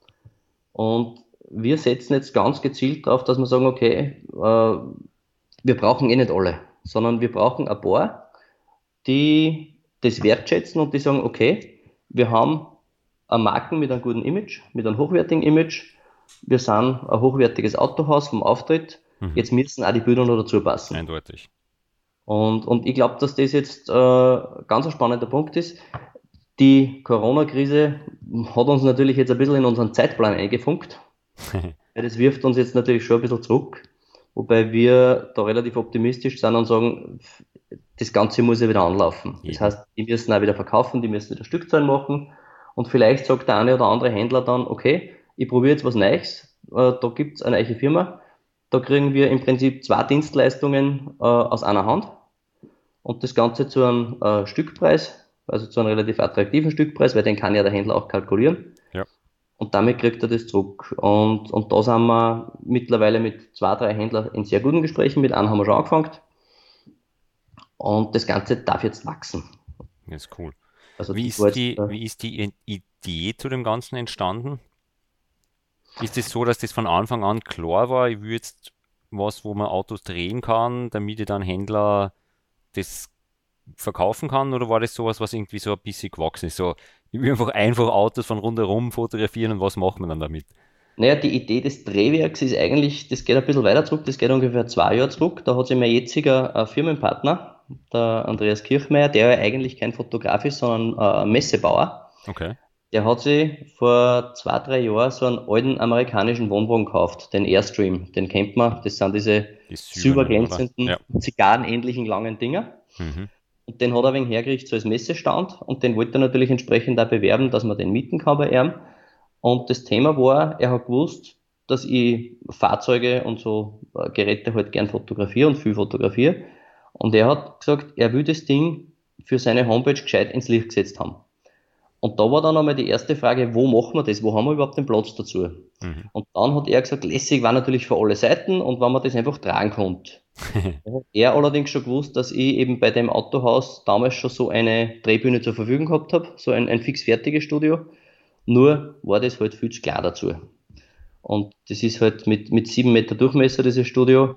Speaker 2: Und wir setzen jetzt ganz gezielt darauf, dass wir sagen, okay, wir brauchen eh nicht alle, sondern wir brauchen ein paar, die das wertschätzen und die sagen, okay, wir haben eine Marken mit einem guten Image, mit einem hochwertigen Image, wir sind ein hochwertiges Autohaus vom Auftritt,
Speaker 1: Mhm.
Speaker 2: jetzt müssen auch die Bilder noch dazu passen.
Speaker 1: Eindeutig.
Speaker 2: Und ich glaube, dass das jetzt ganz ein spannender Punkt ist. Die Corona-Krise hat uns natürlich jetzt ein bisschen in unseren Zeitplan eingefunkt. Ja, das wirft uns jetzt natürlich schon ein bisschen zurück, wobei wir da relativ optimistisch sind und sagen, das Ganze muss ja wieder anlaufen. Das
Speaker 1: Eben.
Speaker 2: heißt, die müssen auch wieder verkaufen, die müssen wieder Stückzahlen machen und vielleicht sagt der eine oder andere Händler dann, okay, ich probiere jetzt was Neues, da gibt's eine neue Firma, da kriegen wir im Prinzip zwei Dienstleistungen aus einer Hand und das Ganze zu einem Stückpreis, also zu einem relativ attraktiven Stückpreis, weil den kann ja der Händler auch kalkulieren.
Speaker 1: Ja.
Speaker 2: Und damit kriegt er das zurück. Und da sind wir mittlerweile mit zwei, drei Händlern in sehr guten Gesprächen. Mit einem haben wir schon angefangen. Und das Ganze darf jetzt wachsen.
Speaker 1: Das ist cool.
Speaker 2: Also das war jetzt,
Speaker 1: Wie ist die Idee zu dem Ganzen entstanden? Ist es so, dass das von Anfang an klar war, ich will jetzt was, wo man Autos drehen kann, damit ich dann Händler das verkaufen kann, oder war das sowas, was irgendwie so ein bisschen gewachsen ist? So, ich will einfach Autos von rundherum fotografieren und was macht man dann damit?
Speaker 2: naja, die Idee des Drehwerks ist eigentlich, das geht ein bisschen weiter zurück, das geht ungefähr 2 Jahre zurück. Da hat sich mein jetziger Firmenpartner, der Andreas Kirchmeier, der ja eigentlich kein Fotograf ist, sondern ein Messebauer,
Speaker 1: Okay.
Speaker 2: der hat sich vor 2, 3 Jahren so einen alten amerikanischen Wohnwagen gekauft, den Airstream. Den kennt man, das sind diese
Speaker 1: Die silbernen, oder?
Speaker 2: silberglänzenden,
Speaker 1: Ja.
Speaker 2: zigarrenähnlichen langen Dinger.
Speaker 1: Mhm.
Speaker 2: Und den hat er wegen hergerichtet so als Messestand und den wollte er natürlich entsprechend auch bewerben, dass man den mieten kann bei ihm. Und das Thema war, er hat gewusst, dass ich Fahrzeuge und so Geräte halt gern fotografiere und viel fotografiere. Und er hat gesagt, er will das Ding für seine Homepage gescheit ins Licht gesetzt haben. Und da war dann einmal die erste Frage, wo machen wir das? Wo haben wir überhaupt den Platz dazu?
Speaker 1: Mhm.
Speaker 2: Und dann hat er gesagt, lässig war natürlich für alle Seiten und wenn man das einfach tragen konnte. Da hat er allerdings schon gewusst, dass ich eben bei dem Autohaus damals schon so eine Drehbühne zur Verfügung gehabt habe, so ein fix fertiges Studio. Nur war das halt viel zu klein dazu. Und das ist halt mit 7 Meter Durchmesser, dieses Studio.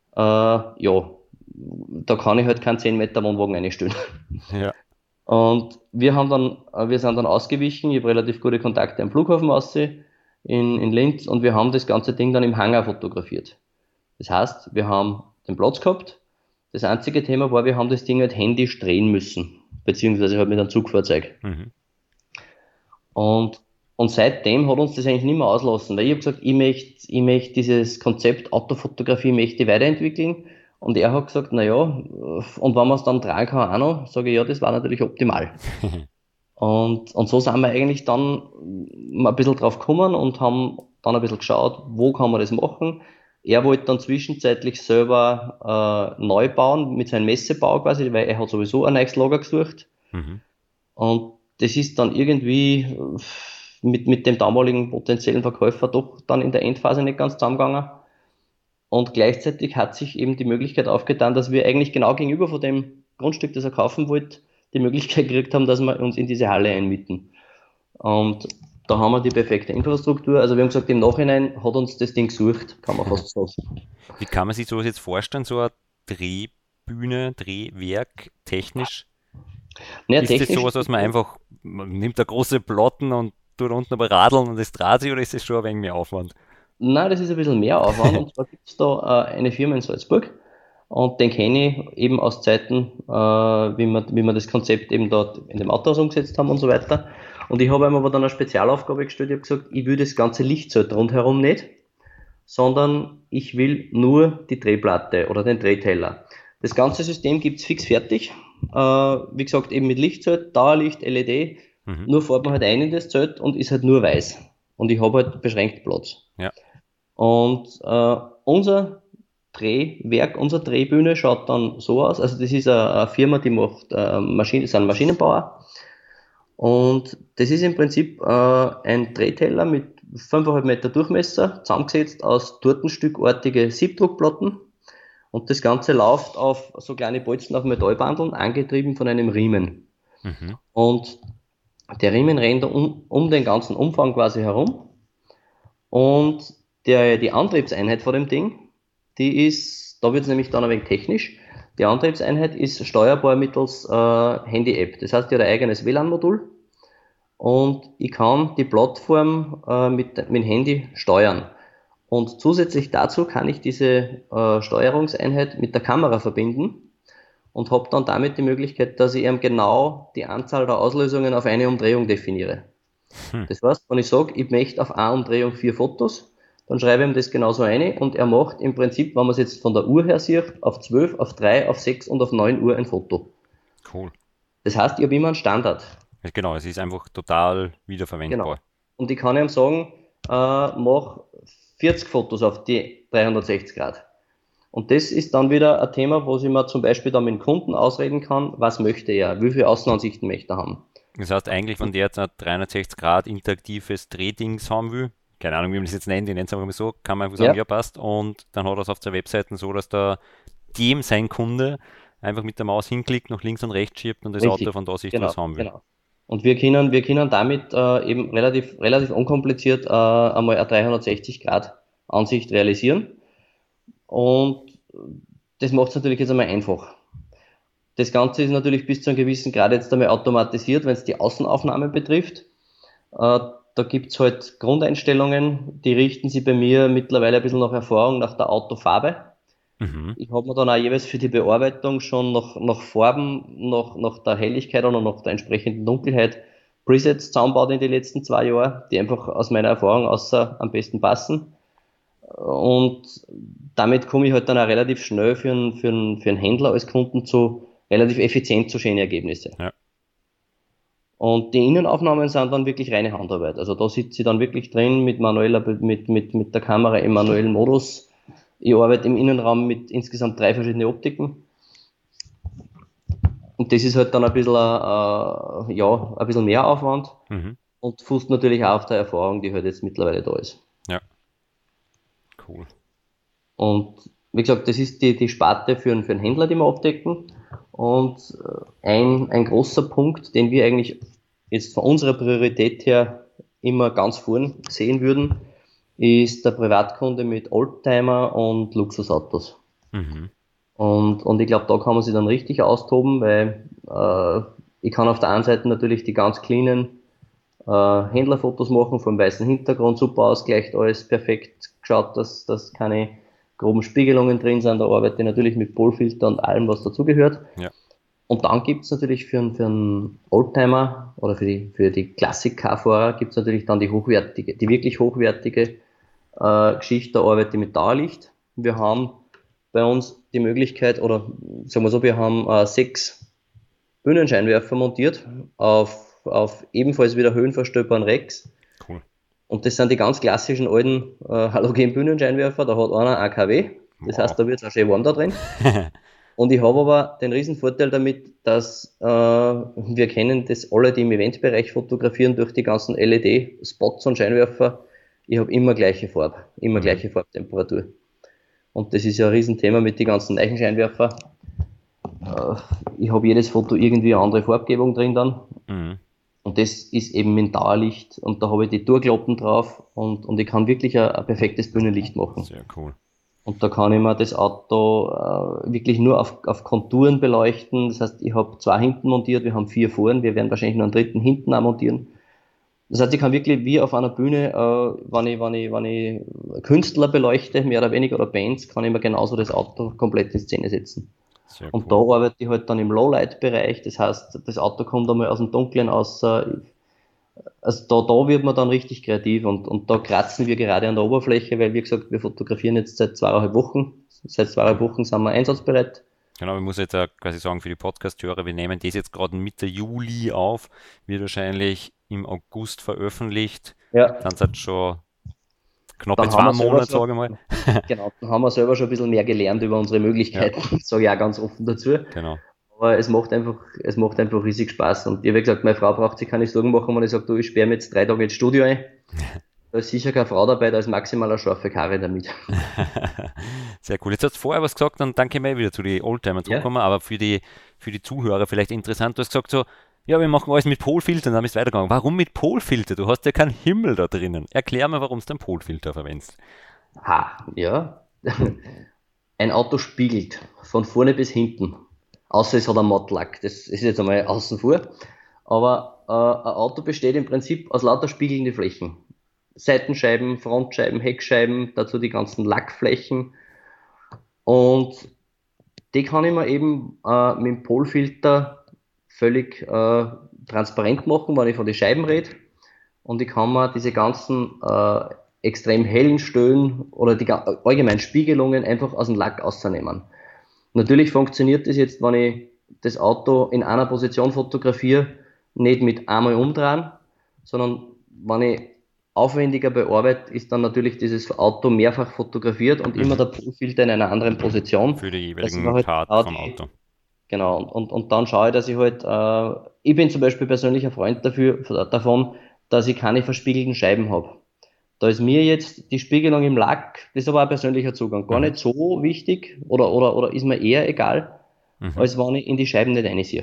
Speaker 2: Ja, da kann ich halt keinen 10 Meter Wohnwagen einstellen.
Speaker 1: Ja.
Speaker 2: Und wir sind dann ausgewichen. Ich habe relativ gute Kontakte am Flughafen aussehen in Linz und wir haben das ganze Ding dann im Hangar fotografiert. Das heißt, wir haben den Platz gehabt. Das einzige Thema war, wir haben das Ding halt händisch drehen müssen, beziehungsweise halt mit einem Zugfahrzeug.
Speaker 1: Mhm.
Speaker 2: Und, und seitdem hat uns das eigentlich nicht mehr auslassen, weil ich habe gesagt, ich möchte dieses Konzept Autofotografie möchte ich weiterentwickeln Und er hat gesagt, naja, und wenn man es dann tragen kann auch noch, sage ich, ja, das war natürlich optimal. Und so sind wir eigentlich dann mal ein bisschen drauf gekommen und haben dann ein bisschen geschaut, wo kann man das machen. Er wollte dann zwischenzeitlich selber neu bauen mit seinem Messebau quasi, weil er hat sowieso ein neues Lager gesucht.
Speaker 1: Mhm.
Speaker 2: Und das ist dann irgendwie mit dem damaligen potenziellen Verkäufer doch dann in der Endphase nicht ganz zusammengegangen. Und gleichzeitig hat sich eben die Möglichkeit aufgetan, dass wir eigentlich genau gegenüber von dem Grundstück, das er kaufen wollte, die Möglichkeit gekriegt haben, dass wir uns in diese Halle einmieten. Und da haben wir die perfekte Infrastruktur. Also wir haben gesagt, im Nachhinein hat uns das Ding gesucht, kann man fast sagen.
Speaker 1: Wie kann man sich sowas jetzt vorstellen, so eine Drehbühne, Drehwerk technisch?
Speaker 2: Naja,
Speaker 1: Ist das
Speaker 2: technisch,
Speaker 1: sowas, was man nimmt da große Platten und tut unten aber Radeln und das dreht sich, oder ist das schon ein wenig mehr Aufwand?
Speaker 2: nein, das ist ein bisschen mehr Aufwand. Und zwar gibt es da eine Firma in Salzburg. Und den kenne ich eben aus Zeiten, wie wir das Konzept eben dort in dem Autohaus umgesetzt haben und so weiter. Und ich habe ihm aber dann eine Spezialaufgabe gestellt. Ich habe gesagt, ich will das ganze Lichtzelt rundherum nicht, sondern ich will nur die Drehplatte oder den Drehteller. Das ganze System gibt's fix fertig. Wie gesagt, eben mit Lichtzelt, Dauerlicht, LED.
Speaker 1: Mhm.
Speaker 2: Nur fährt man halt ein in das Zelt und ist halt nur weiß. Und ich habe halt beschränkt Platz.
Speaker 1: Ja.
Speaker 2: Und unser Drehwerk, unsere Drehbühne schaut dann so aus. Also das ist eine Firma, die macht sind Maschinenbauer. Und das ist im Prinzip ein Drehteller mit 5,5 Meter Durchmesser, zusammengesetzt aus tortenstückartige Siebdruckplatten. Und das Ganze läuft auf so kleine Bolzen auf Metallbandeln, angetrieben von einem Riemen.
Speaker 1: Mhm.
Speaker 2: Und der Riemen rennt um den ganzen Umfang quasi herum. Und die Antriebseinheit von dem Ding, die ist, da wird es nämlich dann ein wenig technisch. Die Antriebseinheit ist steuerbar mittels Handy-App. Das heißt, die hat ein eigenes WLAN-Modul und ich kann die Plattform mit dem Handy steuern. Und zusätzlich dazu kann ich diese Steuerungseinheit mit der Kamera verbinden und habe dann damit die Möglichkeit, dass ich eben genau die Anzahl der Auslösungen auf eine Umdrehung definiere.
Speaker 1: Hm.
Speaker 2: Das heißt, wenn ich sage, ich möchte auf eine Umdrehung 4 Fotos, dann schreibe ich ihm das genauso ein und er macht im Prinzip, wenn man es jetzt von der Uhr her sieht, auf 12, auf 3, auf 6 und auf 9 Uhr ein Foto.
Speaker 1: Cool.
Speaker 2: Das heißt, ich habe immer einen Standard.
Speaker 1: Ja, genau, es ist einfach total
Speaker 2: Genau.
Speaker 1: wiederverwendbar.
Speaker 2: Und ich kann ihm sagen, mach 40 Fotos auf die 360 Grad. Und das ist dann wieder ein Thema, wo ich mir zum Beispiel dann mit dem Kunden ausreden kann, was möchte er, wie viele Außenansichten möchte er haben.
Speaker 1: Das heißt eigentlich, wenn der jetzt ein 360 Grad interaktives Drehdings haben will, keine Ahnung, wie man das jetzt nennt, ich nenne es einfach mal so, kann man einfach sagen,
Speaker 2: Ja,
Speaker 1: ja passt, und dann hat er es auf der Webseite so, dass da dem sein Kunde einfach mit der Maus hinklickt, nach links und rechts schiebt und das Auto
Speaker 2: richtig.
Speaker 1: von da Sicht
Speaker 2: Genau,
Speaker 1: aus haben will.
Speaker 2: genau. Und wir können damit eben relativ unkompliziert einmal eine 360 Grad Ansicht realisieren. Und das macht es natürlich jetzt einmal einfach. Das Ganze ist natürlich bis zu einem gewissen Grad jetzt einmal automatisiert, wenn es die Außenaufnahme betrifft. Da gibt's halt Grundeinstellungen, die richten sich bei mir mittlerweile ein bisschen nach Erfahrung nach der Autofarbe.
Speaker 1: Mhm.
Speaker 2: Ich habe mir dann auch jeweils für die Bearbeitung schon nach Farben, nach der Helligkeit und nach der entsprechenden Dunkelheit Presets zusammengebaut in den letzten 2 Jahren, die einfach aus meiner Erfahrung außer am besten passen. Und damit komme ich halt dann auch relativ schnell für einen Händler als Kunden zu relativ effizient zu schönen Ergebnissen.
Speaker 1: Ja.
Speaker 2: Und die Innenaufnahmen sind dann wirklich reine Handarbeit. Also da sitze ich dann wirklich drin mit der Kamera im manuellen Modus. Ich arbeite im Innenraum mit insgesamt 3 verschiedene Optiken. Und das ist halt dann ein bisschen, ja, ein bisschen mehr Aufwand
Speaker 1: Mhm.
Speaker 2: und fußt natürlich auch auf der Erfahrung, die halt jetzt mittlerweile da ist.
Speaker 1: Ja, cool.
Speaker 2: Und wie gesagt, das ist die Sparte für einen Händler, die wir abdecken. Und ein großer Punkt, den wir eigentlich jetzt von unserer Priorität her immer ganz vorn sehen würden, ist der Privatkunde mit Oldtimer und Luxusautos.
Speaker 1: Mhm.
Speaker 2: Und ich glaube, da kann man sich dann richtig austoben, weil ich kann auf der einen Seite natürlich die ganz cleanen Händlerfotos machen vom weißen Hintergrund, super ausgleicht, alles perfekt geschaut, dass keine groben Spiegelungen drin sind. Da arbeite ich natürlich mit Polfilter und allem, was dazugehört.
Speaker 1: Ja.
Speaker 2: Und dann gibt's natürlich für einen Oldtimer oder für die Klassik-Car-Fahrer gibt's natürlich dann die wirklich hochwertige Geschichte, da arbeite ich mit Dauerlicht. Wir haben bei uns die Möglichkeit, oder sagen wir so, wir haben 6 Bühnenscheinwerfer montiert auf ebenfalls wieder höhenverstellbaren Racks.
Speaker 1: Cool.
Speaker 2: Und das sind die ganz klassischen alten Halogen-Bühnenscheinwerfer. Da hat einer AKW, das heißt, da wird es auch schön warm da drin. Und ich habe aber den riesen Vorteil damit, dass wir kennen das alle, die im Eventbereich fotografieren, durch die ganzen LED-Spots und Scheinwerfer. Ich habe immer gleiche Farbe, immer gleiche Farbtemperatur. Und das ist ja ein Riesenthema mit den ganzen Leichenscheinwerfer. Ich habe jedes Foto irgendwie eine andere Farbgebung drin dann. Und das ist eben mit Dauerlicht. Und da habe ich die Durchklappen drauf und ich kann wirklich ein perfektes Bühnenlicht machen.
Speaker 1: Sehr cool.
Speaker 2: Und da kann ich mir das Auto wirklich nur auf Konturen beleuchten. Das heißt, ich habe 2 hinten montiert, wir haben 4 vorn, wir werden wahrscheinlich noch einen dritten hinten auch montieren. Das heißt, ich kann wirklich wie auf einer Bühne, wenn ich Künstler beleuchte, mehr oder weniger, oder Bands, kann ich mir genauso das Auto komplett in Szene setzen.
Speaker 1: Sehr
Speaker 2: Und
Speaker 1: cool.
Speaker 2: da arbeite ich halt dann im Lowlight-Bereich, das heißt, das Auto kommt einmal aus dem Dunkeln aus. Also da wird man dann richtig kreativ und da kratzen wir gerade an der Oberfläche, weil wie gesagt, wir fotografieren jetzt seit 2,5 Wochen. Seit 2,5 Wochen sind wir einsatzbereit.
Speaker 1: Genau, ich muss jetzt auch quasi sagen für die Podcast-Hörer, wir nehmen das jetzt gerade Mitte Juli auf, wird wahrscheinlich im August veröffentlicht.
Speaker 2: Ja,
Speaker 1: Dann sind es schon knappe
Speaker 2: dann haben
Speaker 1: 2
Speaker 2: wir
Speaker 1: Monate,
Speaker 2: selber
Speaker 1: sage ich mal.
Speaker 2: genau, dann haben wir selber schon ein bisschen mehr gelernt über unsere Möglichkeiten, sage ich auch ganz offen dazu.
Speaker 1: Genau.
Speaker 2: Aber es macht einfach riesig Spaß. Und ich habe gesagt, meine Frau braucht sich keine Sorgen machen, wenn ich sage, du, ich sperre mir jetzt 3 Tage ins Studio ein. Da ist sicher keine Frau dabei, da ist maximal eine scharfe Karre damit.
Speaker 1: Sehr cool. Jetzt hast du vorher was gesagt, dann danke mir wieder zu den Oldtimern zurückkommen, aber für die Zuhörer vielleicht interessant. Du hast gesagt so, ja, wir machen alles mit Polfiltern, dann bist du weitergegangen. Warum mit Polfilter? Du hast ja keinen Himmel da drinnen. Erklär mir, warum du einen Polfilter verwendest.
Speaker 2: Ja. Ein Auto spiegelt von vorne bis hinten. Außer es hat einen Mattlack. Das ist jetzt einmal außen vor. Aber ein Auto besteht im Prinzip aus lauter spiegelnde Flächen. Seitenscheiben, Frontscheiben, Heckscheiben, dazu die ganzen Lackflächen. Und die kann ich mir eben mit dem Polfilter völlig transparent machen, wenn ich von den Scheiben rede. Und ich kann mir diese ganzen extrem hellen Stellen oder die allgemeinen Spiegelungen einfach aus dem Lack ausnehmen. Natürlich funktioniert das jetzt, wenn ich das Auto in einer Position fotografiere, nicht mit einmal umdrehen, sondern wenn ich aufwendiger bearbeite, ist dann natürlich dieses Auto mehrfach fotografiert und immer der Polfilter in einer anderen Position.
Speaker 1: Für die
Speaker 2: Dass
Speaker 1: jeweiligen
Speaker 2: man halt
Speaker 1: Part
Speaker 2: auch
Speaker 1: vom Auto.
Speaker 2: Genau, und dann schaue ich, dass ich halt, ich bin zum Beispiel persönlich ein Freund davon, dass ich keine verspiegelten Scheiben habe. Da ist mir jetzt die Spiegelung im Lack, das ist aber ein persönlicher Zugang, gar nicht so wichtig oder ist mir eher egal, als wenn ich in die Scheiben nicht reinsehe.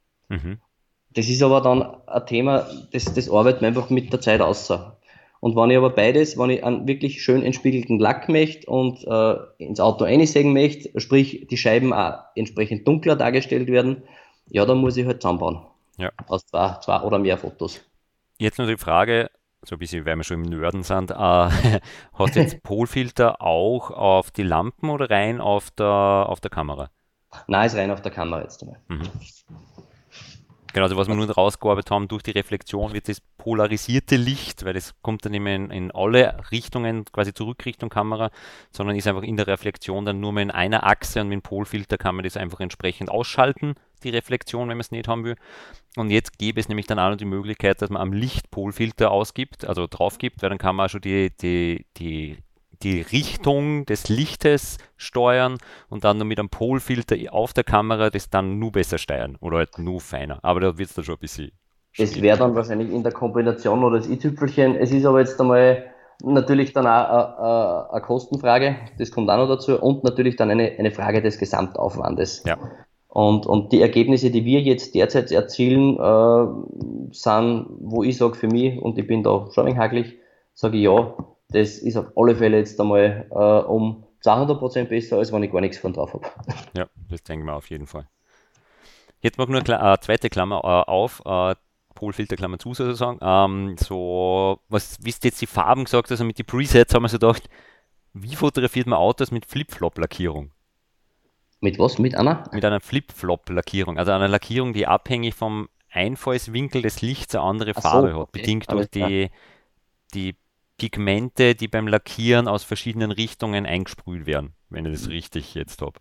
Speaker 2: Das ist aber dann ein Thema, das arbeiten wir einfach mit der Zeit aus. Und wenn ich aber beides, wenn ich einen wirklich schön entspiegelten Lack möchte und ins Auto einsägen möchte, sprich die Scheiben auch entsprechend dunkler dargestellt werden, ja, dann muss ich halt zusammenbauen.
Speaker 1: Ja.
Speaker 2: Aus zwei oder mehr Fotos.
Speaker 1: Jetzt nur die Frage, so ein bisschen, weil wir schon im Nörden sind, hast du jetzt Polfilter auch auf die Lampen oder rein auf der Kamera?
Speaker 2: Nein, ist rein auf der Kamera jetzt einmal.
Speaker 1: Genau, also was wir nun rausgearbeitet haben, durch die Reflexion wird das polarisierte Licht, weil das kommt dann immer in alle Richtungen, quasi zurück Richtung Kamera, sondern ist einfach in der Reflexion dann nur mehr in einer Achse und mit dem Polfilter kann man das einfach entsprechend ausschalten, die Reflexion, wenn man es nicht haben will. Und jetzt gäbe es nämlich dann auch noch die Möglichkeit, dass man am Licht Polfilter ausgibt, also drauf gibt, weil dann kann man auch schon die Richtung des Lichtes steuern und dann nur mit einem Polfilter auf der Kamera das dann nur besser steuern oder halt nur feiner. Aber da wird es dann schon ein bisschen
Speaker 2: Das wäre dann wahrscheinlich in der Kombination oder das i-Tüpfelchen. Es ist aber jetzt einmal natürlich dann auch eine Kostenfrage, das kommt auch noch dazu, und natürlich dann eine Frage des Gesamtaufwandes.
Speaker 1: Ja.
Speaker 2: Und die Ergebnisse, die wir jetzt derzeit erzielen, sind, wo ich sage für mich, und ich bin da schon ein wenig hakelig, sage ich ja, das ist auf alle Fälle jetzt einmal um 200% besser, als wenn ich gar nichts von drauf habe.
Speaker 1: Ja, das denken wir auf jeden Fall. Jetzt mache ich nur eine zweite Klammer auf, Polfilterklammer zu sozusagen. Wie du jetzt die Farben gesagt hast, also mit den Presets haben wir so gedacht, wie fotografiert man Autos mit Flip-Flop-Lackierung?
Speaker 2: Mit was? Mit einer?
Speaker 1: Mit einer Flip-Flop-Lackierung, also einer Lackierung, die abhängig vom Einfallswinkel des Lichts eine andere Farbe hat, bedingt durch die Pigmente, die beim Lackieren aus verschiedenen Richtungen eingesprüht werden, wenn ich das richtig jetzt habe.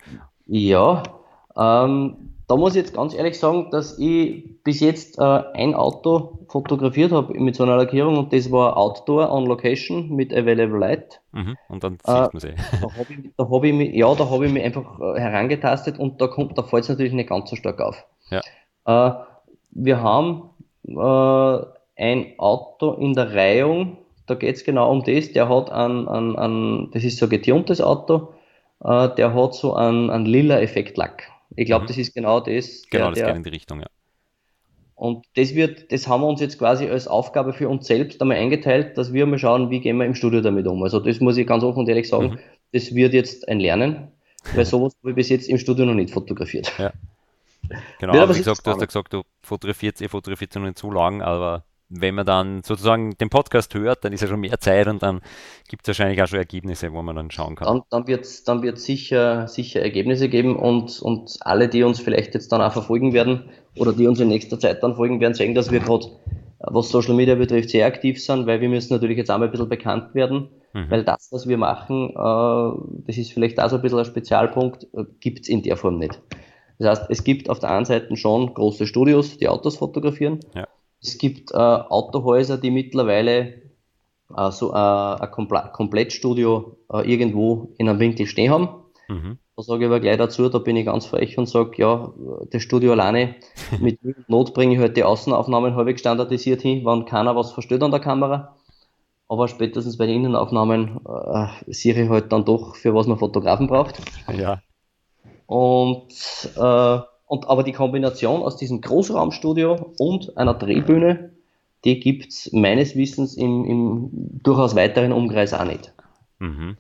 Speaker 2: Ja, da muss ich jetzt ganz ehrlich sagen, dass ich bis jetzt ein Auto fotografiert habe mit so einer Lackierung und das war Outdoor on Location mit Available Light.
Speaker 1: Mhm. Und dann
Speaker 2: Äh,
Speaker 1: sieht man sie.
Speaker 2: da habe ich mich einfach herangetastet und da fällt es natürlich nicht ganz so stark auf.
Speaker 1: Ja.
Speaker 2: Äh, wir haben ein Auto in der Reihung, da geht es genau um das, der hat das ist so ein getuntes Auto, der hat so einen lila Effektlack. Ich glaube,
Speaker 1: Mhm.
Speaker 2: das ist genau das,
Speaker 1: Genau, das geht in die Richtung, ja.
Speaker 2: und das haben wir uns jetzt quasi als Aufgabe für uns selbst einmal eingeteilt, dass wir mal schauen, wie gehen wir im Studio damit um. Also das muss ich ganz offen und ehrlich sagen,
Speaker 1: Mhm.
Speaker 2: das wird jetzt ein Lernen, weil sowas habe ich bis jetzt im Studio noch nicht fotografiert.
Speaker 1: Ja. Genau,
Speaker 2: Wird
Speaker 1: aber
Speaker 2: aber
Speaker 1: wie
Speaker 2: sicher
Speaker 1: gesagt, du hast ja
Speaker 2: spannend.
Speaker 1: gesagt, ihr fotografiert ja noch nicht so lang, aber wenn man dann sozusagen den Podcast hört, dann ist ja schon mehr Zeit und dann gibt es wahrscheinlich auch schon Ergebnisse, wo man dann schauen kann.
Speaker 2: Dann wird sicher Ergebnisse geben und alle, die uns vielleicht jetzt dann auch verfolgen werden oder die uns in nächster Zeit dann folgen werden, sehen, dass wir gerade, was Social Media betrifft, sehr aktiv sind, weil wir müssen natürlich jetzt einmal ein bisschen bekannt werden,
Speaker 1: Mhm.
Speaker 2: weil das, was wir machen, das ist vielleicht auch so ein bisschen ein Spezialpunkt, gibt es in der Form nicht. Das heißt, es gibt auf der einen Seite schon große Studios, die Autos fotografieren.
Speaker 1: Ja.
Speaker 2: Es gibt Autohäuser, die mittlerweile so ein Komplettstudio irgendwo in einem Winkel stehen haben.
Speaker 1: Mhm.
Speaker 2: Da sage ich aber gleich dazu, da bin ich ganz frech und sage, ja, das Studio alleine, mit Mühe und Not bringe ich halt die Außenaufnahmen halbwegs standardisiert hin, wenn keiner was versteht an der Kamera. Aber spätestens bei den Innenaufnahmen sehe ich halt dann doch, für was man Fotografen braucht.
Speaker 1: Ja.
Speaker 2: Und, äh, aber die Kombination aus diesem Großraumstudio und einer Drehbühne, die gibt's meines Wissens im durchaus weiteren Umkreis auch nicht.
Speaker 1: Mhm.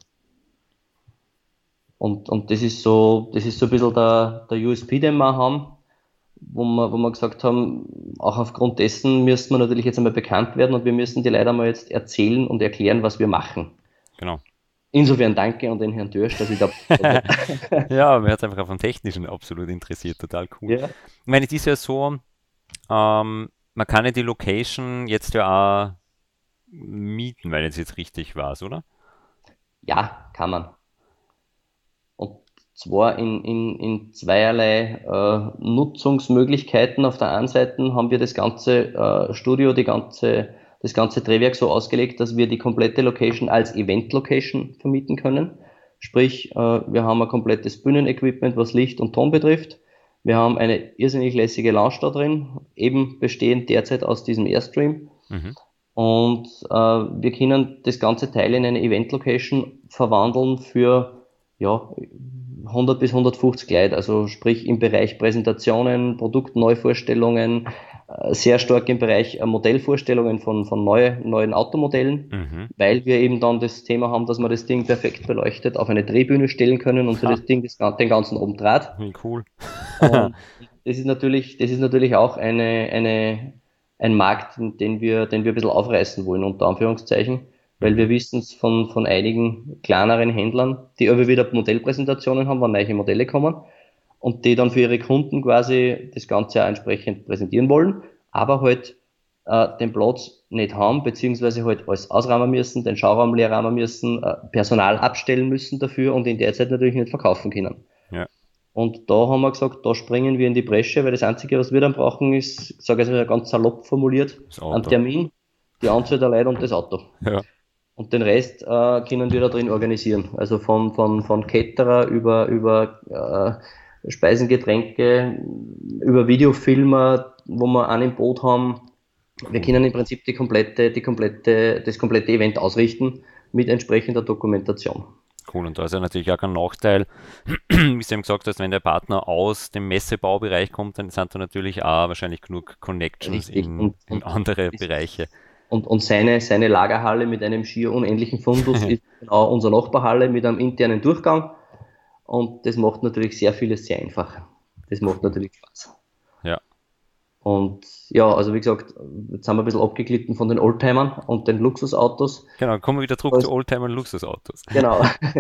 Speaker 2: Und das ist so ein bisschen der USP, den wir haben, wo wir gesagt haben, auch aufgrund dessen müssen wir natürlich jetzt einmal bekannt werden und wir müssen die Leute mal jetzt erzählen und erklären, was wir machen.
Speaker 1: Genau.
Speaker 2: Insofern danke an den Herrn Dörsch, dass ich da.
Speaker 1: Ja, mir hat es einfach auch vom Technischen absolut interessiert, total cool.
Speaker 2: Ja,
Speaker 1: Ich meine, es ist ja so, man kann ja die Location jetzt ja auch mieten, weil es jetzt richtig war, oder?
Speaker 2: ja, kann man. Und zwar in zweierlei Nutzungsmöglichkeiten. Auf der einen Seite haben wir das ganze Studio, das ganze Drehwerk so ausgelegt, dass wir die komplette Location als Event-Location vermieten können. Sprich, wir haben ein komplettes Bühnenequipment, was Licht und Ton betrifft. Wir haben eine irrsinnig lässige Lounge da drin, eben bestehend derzeit aus diesem Airstream.
Speaker 1: Mhm.
Speaker 2: Und wir können das ganze Teil in eine Event-Location verwandeln für ja, 100 bis 150 Leute, also sprich im Bereich Präsentationen, Produktneuvorstellungen, sehr stark im Bereich Modellvorstellungen von neuen Automodellen,
Speaker 1: Mhm.
Speaker 2: weil wir eben dann das Thema haben, dass wir das Ding perfekt beleuchtet auf eine Drehbühne stellen können und so
Speaker 1: Ha,
Speaker 2: das Ding den ganzen oben draht.
Speaker 1: wie cool.
Speaker 2: Und das ist natürlich auch ein Markt, den wir ein bisschen aufreißen wollen, unter Anführungszeichen, weil
Speaker 1: Mhm.
Speaker 2: wir wissen es von einigen kleineren Händlern, die aber wieder Modellpräsentationen haben, wenn neue Modelle kommen und die dann für ihre Kunden quasi das Ganze auch entsprechend präsentieren wollen, aber halt den Platz nicht haben, beziehungsweise halt alles ausräumen müssen, den Schauraum leer räumen müssen, Personal abstellen müssen dafür und in der Zeit natürlich nicht verkaufen können.
Speaker 1: Ja,
Speaker 2: Und da haben wir gesagt, da springen wir in die Bresche, weil das Einzige, was wir dann brauchen, ist, ich sage jetzt ganz salopp formuliert,
Speaker 1: das
Speaker 2: ein
Speaker 1: Auto.
Speaker 2: Termin, die Anzahl der Leute und das Auto.
Speaker 1: Ja,
Speaker 2: Und den Rest können wir da drin organisieren. Also von Caterer über Speisen, Getränke, über Videofilmer, wo wir einen im Boot haben. Wir
Speaker 1: cool.
Speaker 2: können im Prinzip das komplette Event ausrichten mit entsprechender Dokumentation.
Speaker 1: Cool. Und da ist ja natürlich auch kein Nachteil, wie du eben gesagt hast, wenn der Partner aus dem Messebaubereich kommt, dann sind da natürlich auch wahrscheinlich genug Connections
Speaker 2: Richtig.
Speaker 1: in andere Bereiche.
Speaker 2: Und seine Lagerhalle mit einem schier unendlichen Fundus ist genau unsere Nachbarhalle mit einem internen Durchgang. Und das macht natürlich sehr vieles sehr einfach. Das macht
Speaker 1: Cool.
Speaker 2: natürlich Spaß.
Speaker 1: Ja,
Speaker 2: Und ja, also wie gesagt, jetzt haben wir ein bisschen abgeglitten von den Oldtimern und den Luxusautos.
Speaker 1: genau. Kommen wir wieder zurück zu
Speaker 2: Das,
Speaker 1: Oldtimer und Luxusautos.
Speaker 2: genau.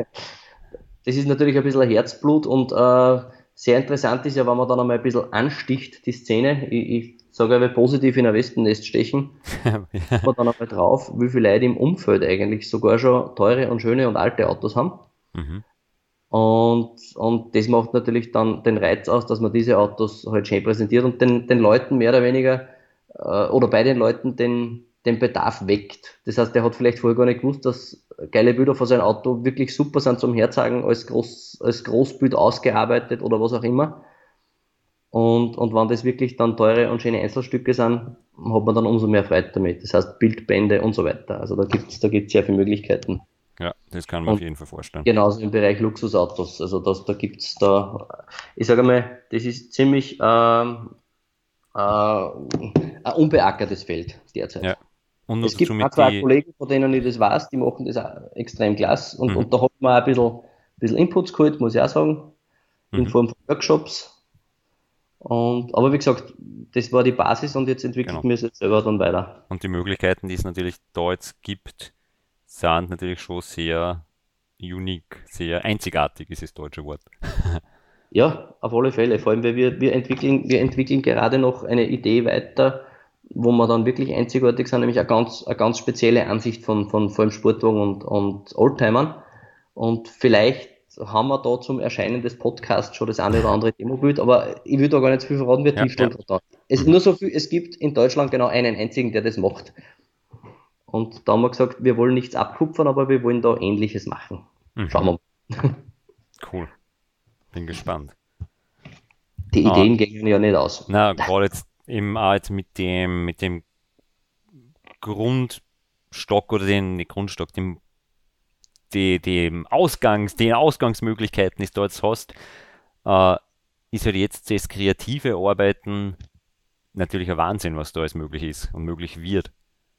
Speaker 2: Das ist natürlich ein bisschen ein Herzblut und sehr interessant ist ja, wenn man dann einmal ein bisschen ansticht, die Szene. Ich sage aber positiv in ein Wespennest stechen.
Speaker 1: Ja.
Speaker 2: Man dann einmal drauf, wie viele Leute im Umfeld eigentlich sogar schon teure und schöne und alte Autos haben.
Speaker 1: Mhm.
Speaker 2: Und das macht natürlich dann den Reiz aus, dass man diese Autos halt schön präsentiert und den Leuten mehr oder weniger oder bei den Leuten den Bedarf weckt. Das heißt, der hat vielleicht vorher gar nicht gewusst, dass geile Bilder von seinem Auto wirklich super sind zum Herzeigen, als Großbild ausgearbeitet oder was auch immer. Und wenn das wirklich dann teure und schöne Einzelstücke sind, hat man dann umso mehr Freude damit. Das heißt Bildbände und so weiter. Also da gibt's sehr viele Möglichkeiten.
Speaker 1: Ja, das kann man auf
Speaker 2: Und
Speaker 1: jeden Fall vorstellen.
Speaker 2: genauso im Bereich Luxusautos. Also da gibt's da, ich sage mal, das ist ziemlich ein unbeackertes Feld derzeit.
Speaker 1: Ja. Und noch
Speaker 2: Es
Speaker 1: dazu
Speaker 2: gibt ein,
Speaker 1: mit
Speaker 2: zwei
Speaker 1: die,
Speaker 2: Kollegen, von denen ich das weiß, die machen das auch extrem klasse. Und,
Speaker 1: mhm,
Speaker 2: und da hat man auch ein bisschen Inputs geholt, muss ich auch sagen, in
Speaker 1: mhm,
Speaker 2: Form von Workshops. Aber wie gesagt, das war die Basis und jetzt entwickelt
Speaker 1: genau.
Speaker 2: mir es jetzt selber dann weiter.
Speaker 1: Und die Möglichkeiten, die es natürlich da jetzt gibt, sind natürlich schon sehr unique, sehr einzigartig, ist das deutsche Wort.
Speaker 2: Ja, auf alle Fälle. Vor allem, weil wir entwickeln gerade noch eine Idee weiter, wo wir dann wirklich einzigartig sind, nämlich eine ganz spezielle Ansicht von vor allem Sportwagen und Oldtimern. Und vielleicht haben wir da zum Erscheinen des Podcasts schon das eine oder andere Demobild, aber ich will da gar nicht zu viel verraten, wir
Speaker 1: Ja, ja.
Speaker 2: tüfteln gerade da. Es,
Speaker 1: Mhm.
Speaker 2: nur so viel, es gibt in Deutschland genau einen einzigen, der das macht. Und da haben wir gesagt, wir wollen nichts abkupfern, aber wir wollen da Ähnliches machen. Schauen
Speaker 1: Mhm.
Speaker 2: wir mal.
Speaker 1: Cool. Bin gespannt.
Speaker 2: Die
Speaker 1: Ah,
Speaker 2: Ideen gehen ja nicht aus.
Speaker 1: na, gerade jetzt eben auch jetzt mit dem Grundstock oder nicht Grundstock, den Ausgangsmöglichkeiten, die du jetzt hast, äh, ist halt jetzt das kreative Arbeiten natürlich ein Wahnsinn, was da alles möglich ist und möglich wird.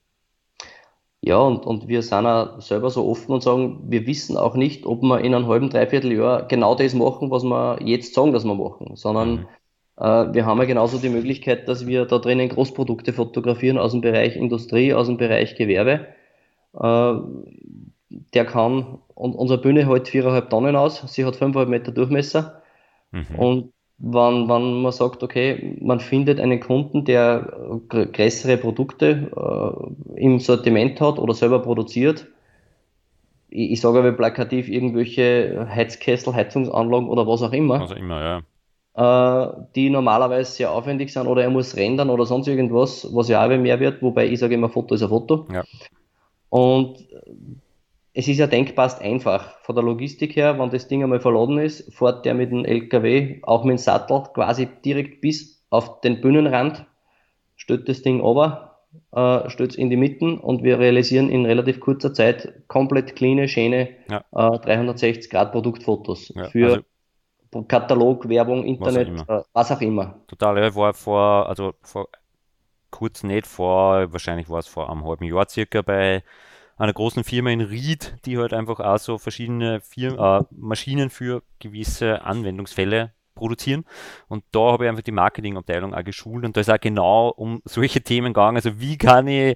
Speaker 2: Ja, und wir sind auch selber so offen und sagen, wir wissen auch nicht, ob wir in einem halben, dreiviertel Jahr genau das machen, was wir jetzt sagen, dass wir machen, sondern
Speaker 1: Mhm.
Speaker 2: wir haben ja genauso die Möglichkeit, dass wir da drinnen Großprodukte fotografieren aus dem Bereich Industrie, aus dem Bereich Gewerbe. Äh, der kann, und unsere Bühne hält 4,5 Tonnen aus, sie hat 5,5 Meter Durchmesser.
Speaker 1: Mhm.
Speaker 2: Und wenn man sagt, okay, man findet einen Kunden, der größere Produkte im Sortiment hat oder selber produziert, ich sage aber plakativ irgendwelche Heizkessel, Heizungsanlagen oder was auch
Speaker 1: Also
Speaker 2: immer,
Speaker 1: immer, ja.
Speaker 2: die normalerweise sehr aufwendig sind oder er muss rendern oder sonst irgendwas, was ja auch ein Mehrwert, wobei ich sage immer, Foto ist ein Foto.
Speaker 1: Ja,
Speaker 2: Und es ist ja denkbarst einfach. Von der Logistik her, wenn das Ding einmal verladen ist, fährt der mit dem LKW, auch mit dem Sattel, quasi direkt bis auf den Bühnenrand, stellt das Ding runter, stellt es in die Mitten und wir realisieren in relativ kurzer Zeit komplett cleane, schöne
Speaker 1: ja,
Speaker 2: 360 Grad Produktfotos
Speaker 1: ja.
Speaker 2: für
Speaker 1: Also
Speaker 2: Katalog, Werbung,
Speaker 1: was auch
Speaker 2: Internet,
Speaker 1: immer.
Speaker 2: was auch immer.
Speaker 1: Total, ja, ich war also vor kurz nicht, wahrscheinlich war es vor einem halben Jahr circa bei einer großen Firma in Ried, die halt einfach auch so verschiedene Maschinen für gewisse Anwendungsfälle produzieren. Und da habe ich einfach die Marketingabteilung auch geschult und da ist auch genau um solche Themen gegangen. Also wie kann ich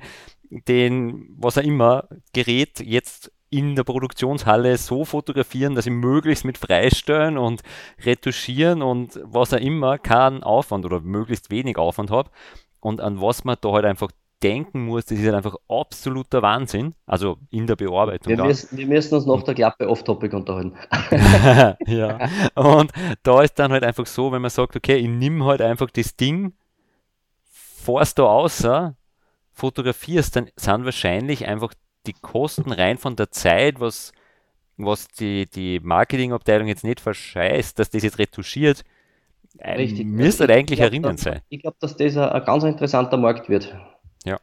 Speaker 1: was auch immer, Gerät jetzt in der Produktionshalle so fotografieren, dass ich möglichst mit Freistellen und Retuschieren und was auch immer keinen Aufwand oder möglichst wenig Aufwand habe. Und an was man da halt einfach denken muss, das ist halt einfach absoluter Wahnsinn. Also in der Bearbeitung
Speaker 2: Wir
Speaker 1: dann.
Speaker 2: müssen, wir müssen uns nach
Speaker 1: Und
Speaker 2: der Klappe off-topic unterhalten.
Speaker 1: ja, und da ist dann halt einfach so, wenn man sagt, okay, ich nehme halt einfach das Ding, fahrst da außer, fotografierst, dann sind wahrscheinlich einfach die Kosten rein von der Zeit, was die Marketingabteilung jetzt nicht verscheißt, dass das jetzt retuschiert,
Speaker 2: Richtig. Also
Speaker 1: müsste halt
Speaker 2: ich
Speaker 1: eigentlich
Speaker 2: glaube,
Speaker 1: erinnern sein.
Speaker 2: ich glaub, dass das ein ganz interessanter Markt wird,
Speaker 1: Ja,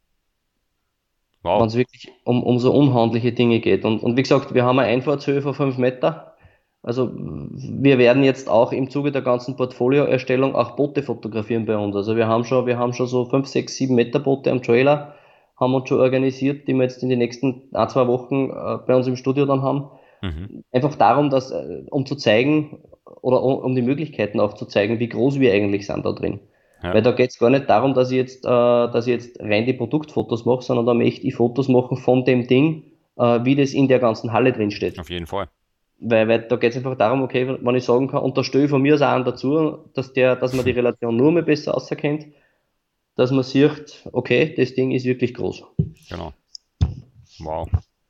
Speaker 2: wenn
Speaker 1: wow.
Speaker 2: es wirklich um so unhandliche Dinge geht. Und wie gesagt, wir haben eine Einfahrtshöhe von 5 Meter. Also wir werden jetzt auch im Zuge der ganzen Portfolioerstellung auch Boote fotografieren bei uns. Also wir haben schon so 5, 6, 7 Meter Boote am Trailer, haben uns schon organisiert, die wir jetzt in den nächsten 2 Wochen bei uns im Studio dann haben.
Speaker 1: Mhm.
Speaker 2: Einfach darum, um zu zeigen oder um die Möglichkeiten auch zu zeigen, wie groß wir eigentlich sind da drin.
Speaker 1: Ja,
Speaker 2: Weil da geht es gar nicht darum, dass ich jetzt rein die Produktfotos mache, sondern da möchte ich Fotos machen von dem Ding, wie das in der ganzen Halle drin steht.
Speaker 1: auf jeden Fall.
Speaker 2: Weil da geht es einfach darum, okay, wenn ich sagen kann, und da stelle ich von mir aus auch einen dazu, dass man die Relation nur mehr besser auserkennt, dass man sieht, okay, das Ding ist wirklich groß.
Speaker 1: Genau. Wow.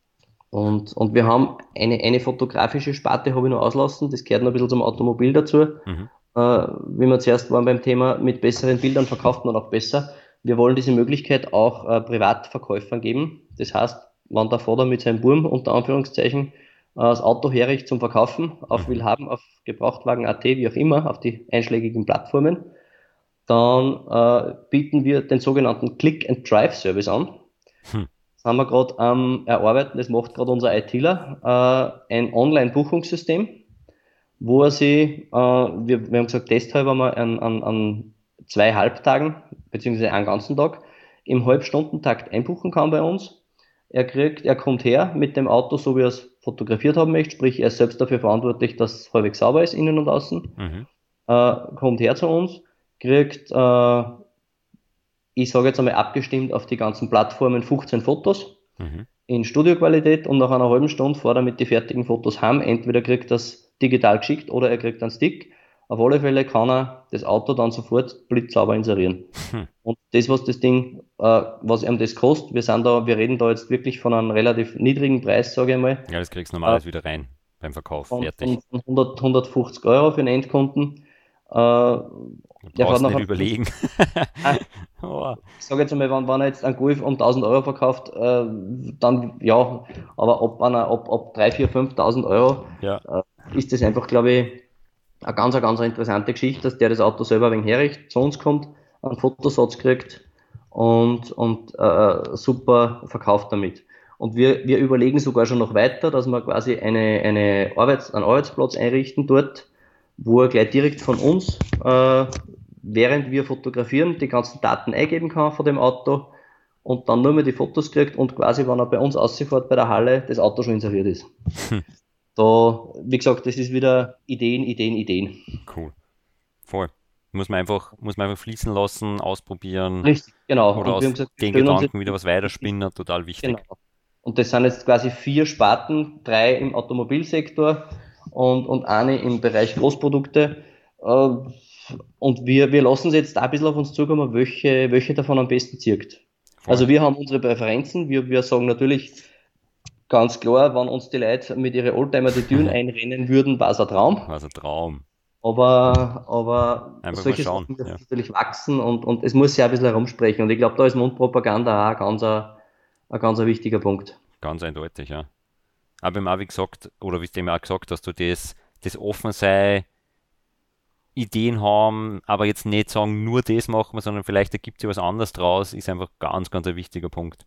Speaker 2: Und wir haben eine fotografische Sparte, habe ich noch auslassen, das gehört noch ein bisschen zum Automobil dazu.
Speaker 1: Mhm.
Speaker 2: Wie wir zuerst waren beim Thema, mit besseren Bildern verkauft man auch besser. Wir wollen diese Möglichkeit auch Privatverkäufern geben. Das heißt, wenn der Vater mit seinem Burm unter Anführungszeichen das Auto herrichtet zum Verkaufen auf
Speaker 1: Mhm.
Speaker 2: Willhaben, auf Gebrauchtwagen.at, wie auch immer, auf die einschlägigen Plattformen, dann bieten wir den sogenannten Click-and-Drive-Service an.
Speaker 1: Hm.
Speaker 2: Das haben wir gerade am Erarbeiten, das macht gerade unser ITler, ein Online-Buchungssystem, wo er sich, wir haben gesagt, testhalber mal an 2 Halbtagen, beziehungsweise einen ganzen Tag, im Halbstundentakt einbuchen kann bei uns. Er kommt her mit dem Auto, so wie er es fotografiert haben möchte, sprich, er ist selbst dafür verantwortlich, dass es halbwegs sauber ist, innen und außen,
Speaker 1: Mhm.
Speaker 2: kommt her zu uns, kriegt, ich sage jetzt einmal abgestimmt auf die ganzen Plattformen 15 Fotos
Speaker 1: Mhm.
Speaker 2: in Studioqualität und nach einer halben Stunde fährt er mit die fertigen Fotos heim. Entweder kriegt er das digital geschickt oder er kriegt einen Stick. Auf alle Fälle kann er das Auto dann sofort blitzsauber inserieren.
Speaker 1: Hm.
Speaker 2: Und das, was das Ding, was ihm das kostet, wir reden da jetzt wirklich von einem relativ niedrigen Preis, sage ich mal,
Speaker 1: Ja, das kriegst du
Speaker 2: äh,
Speaker 1: normales wieder rein beim Verkauf.
Speaker 2: von,
Speaker 1: Fertig.
Speaker 2: von 100, 150 Euro für einen Endkunden.
Speaker 1: Du
Speaker 2: Der fährt
Speaker 1: brauchst nicht
Speaker 2: nachher,
Speaker 1: überlegen.
Speaker 2: ah,
Speaker 1: Oh.
Speaker 2: ich sage jetzt einmal, wenn er jetzt einen Golf um 1000 Euro verkauft, dann ja, aber ab 3, 4, 5.000 Euro
Speaker 1: Ja.
Speaker 2: ist das einfach, glaube ich, eine ganz interessante Geschichte, dass der das Auto selber ein wenig herrichtet, zu uns kommt, einen Fotosatz kriegt und super verkauft damit. Und wir überlegen sogar schon noch weiter, dass wir quasi einen Arbeitsplatz einrichten dort, wo er gleich direkt von uns, während wir fotografieren, die ganzen Daten eingeben kann von dem Auto und dann nur mehr die Fotos kriegt und quasi, wenn er bei uns aussieht bei der Halle, das Auto schon inseriert ist.
Speaker 1: Hm.
Speaker 2: Da, wie gesagt, das ist wieder Ideen, Ideen, Ideen.
Speaker 1: Cool. Voll. Muss man einfach fließen lassen, ausprobieren
Speaker 2: Richtig, genau.
Speaker 1: oder
Speaker 2: Und wir haben
Speaker 1: aus
Speaker 2: gesagt, wir
Speaker 1: den
Speaker 2: stellen uns jetzt,
Speaker 1: Gedanken wieder was weiterspinnen, total wichtig.
Speaker 2: genau. Und das sind jetzt quasi 4 Sparten, 3 im Automobilsektor und eine im Bereich Großprodukte. Und wir lassen es jetzt da ein bisschen auf uns zukommen, welche davon am besten zirkt.
Speaker 1: Voll.
Speaker 2: Also wir haben unsere Präferenzen. Wir sagen natürlich ganz klar, wenn uns die Leute mit ihren Oldtimer die Türen einrennen würden, war es ein Traum.
Speaker 1: Was ein Traum.
Speaker 2: Aber
Speaker 1: Einfach mal
Speaker 2: solche
Speaker 1: schauen.
Speaker 2: Sachen dürfen
Speaker 1: Ja,
Speaker 2: natürlich wachsen und es muss ja ein bisschen herumsprechen. Und ich glaube, da ist Mundpropaganda auch ein ganz ein wichtiger Punkt.
Speaker 1: ganz eindeutig, ja. Aber ihm auch wie gesagt, oder wie du ihm auch gesagt hast, du das offen sei, Ideen haben, aber jetzt nicht sagen, nur das machen wir, sondern vielleicht ergibt sich was anderes draus, ist einfach ganz, ganz ein wichtiger Punkt.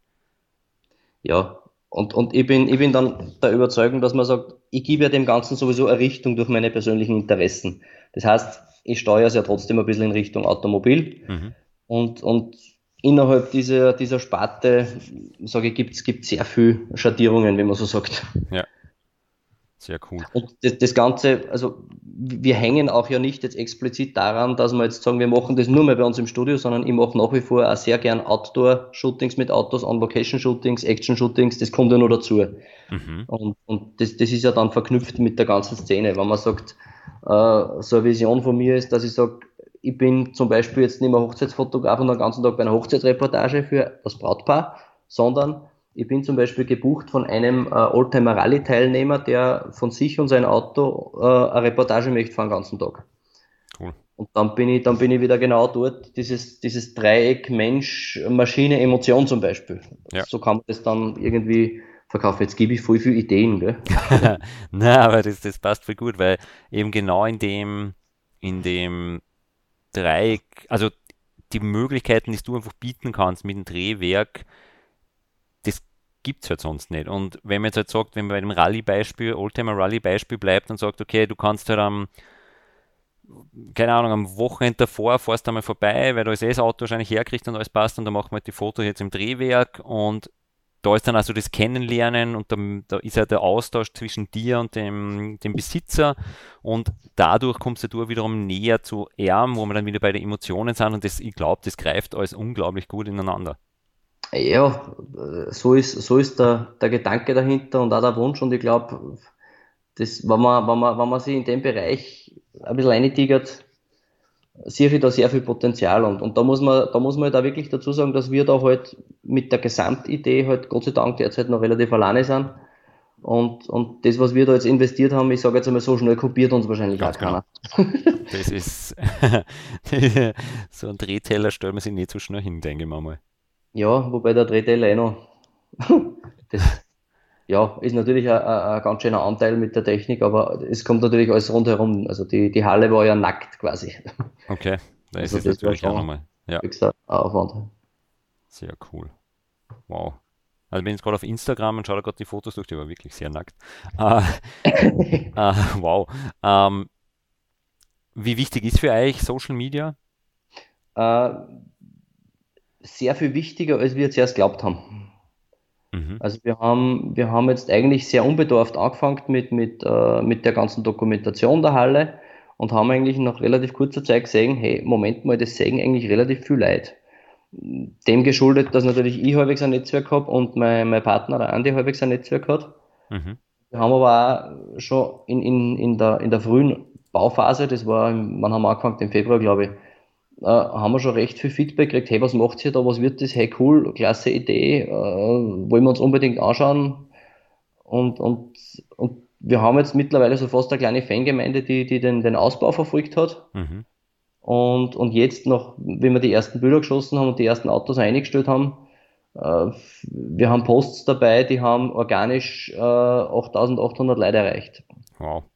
Speaker 2: Ja, und ich bin dann der Überzeugung, dass man sagt, ich gebe ja dem Ganzen sowieso eine Richtung durch meine persönlichen Interessen. Das heißt, ich steuere es ja trotzdem ein bisschen in Richtung Automobil
Speaker 1: Mhm.
Speaker 2: und innerhalb dieser Sparte, sage ich, gibt sehr viel Schattierungen, wie man so sagt.
Speaker 1: Ja, sehr cool.
Speaker 2: Und das Ganze, also wir hängen auch ja nicht jetzt explizit daran, dass wir jetzt sagen, wir machen das nur mehr bei uns im Studio, sondern ich mache nach wie vor auch sehr gern Outdoor-Shootings mit Autos, On-Location-Shootings, Action-Shootings, das kommt ja noch dazu.
Speaker 1: Mhm.
Speaker 2: Und das ist ja dann verknüpft mit der ganzen Szene. Wenn man sagt, so eine Vision von mir ist, dass ich sage, ich bin zum Beispiel jetzt nicht mehr Hochzeitsfotograf und den ganzen Tag bei einer Hochzeitsreportage für das Brautpaar, sondern ich bin zum Beispiel gebucht von einem Oldtimer-Rallye-Teilnehmer, der von sich und seinem Auto eine Reportage möchte für den ganzen Tag.
Speaker 1: Cool.
Speaker 2: Und dann bin ich wieder genau dort, dieses Dreieck Mensch, Maschine, Emotion zum Beispiel.
Speaker 1: Ja.
Speaker 2: So kann man das dann irgendwie verkaufen. Jetzt gebe ich voll viele Ideen, gell?
Speaker 1: Na, aber das passt voll gut, weil eben genau in dem Dreieck, also die Möglichkeiten, die du einfach bieten kannst mit dem Drehwerk, das gibt es halt sonst nicht. Und wenn man jetzt halt sagt, wenn man bei dem Rallye-Beispiel, Oldtimer-Rallye-Beispiel bleibt und sagt, okay, du kannst halt keine Ahnung, am Wochenende davor fährst du einmal vorbei, weil da ist das Auto wahrscheinlich herkriegt und alles passt und dann machen wir halt die Fotos jetzt im Drehwerk und da ist dann also das Kennenlernen und da ist ja der Austausch zwischen dir und dem Besitzer und dadurch kommst du wiederum näher zu ihm, wo wir dann wieder bei den Emotionen sind und das, ich glaube, das greift alles unglaublich gut ineinander.
Speaker 2: Ja, so ist der Gedanke dahinter und auch der Wunsch. Und ich glaube, wenn man sich in dem Bereich ein bisschen eintigert, sehe ich da sehr viel Potenzial. Und da muss man halt auch wirklich dazu sagen, dass wir da halt mit der Gesamtidee halt Gott sei Dank derzeit noch relativ alleine sind. Und das, was wir da jetzt investiert haben, ich sage jetzt einmal, so schnell kopiert uns wahrscheinlich auch
Speaker 1: Ganz genau.
Speaker 2: keiner.
Speaker 1: Das ist so ein Drehteller stellt man sich nicht so schnell hin, denke ich mir mal.
Speaker 2: Ja, wobei der Drehteil eh noch, das, ja, ist natürlich ein ganz schöner Anteil mit der Technik, aber es kommt natürlich alles rundherum. Also die Halle war ja nackt quasi.
Speaker 1: Okay, da ist
Speaker 2: Also
Speaker 1: es
Speaker 2: das war
Speaker 1: natürlich auch
Speaker 2: schon
Speaker 1: nochmal. Ja,
Speaker 2: höchster Aufwand.
Speaker 1: sehr cool. Wow. Also ich bin jetzt gerade auf Instagram und schaue da gerade die Fotos durch, die war wirklich sehr nackt. Äh, wow. Ähm, wie wichtig ist für euch Social Media?
Speaker 2: Äh, Sehr viel wichtiger, als wir zuerst glaubt haben.
Speaker 1: Mhm,
Speaker 2: Also wir haben jetzt eigentlich sehr unbedarft angefangen mit der ganzen Dokumentation der Halle und haben eigentlich nach relativ kurzer Zeit gesehen, hey, Moment mal, das sehen eigentlich relativ viel Leute. Dem geschuldet, dass natürlich ich halbwegs ein Netzwerk habe und mein Partner, der Andi, halbwegs ein Netzwerk hat.
Speaker 1: mhm,
Speaker 2: Wir haben aber auch schon in der frühen Bauphase, das war, wann haben wir angefangen, im Februar, glaube ich, haben wir schon recht viel Feedback gekriegt, hey, was macht ihr da, was wird das, hey, cool, klasse Idee, wollen wir uns unbedingt anschauen. Und wir haben jetzt mittlerweile so fast eine kleine Fangemeinde, die den Ausbau verfolgt hat.
Speaker 1: mhm,
Speaker 2: Und jetzt noch, wenn wir die ersten Bilder geschossen haben und die ersten Autos eingestellt haben, wir haben Posts dabei, die haben organisch 8.800 Leute erreicht.
Speaker 1: wow.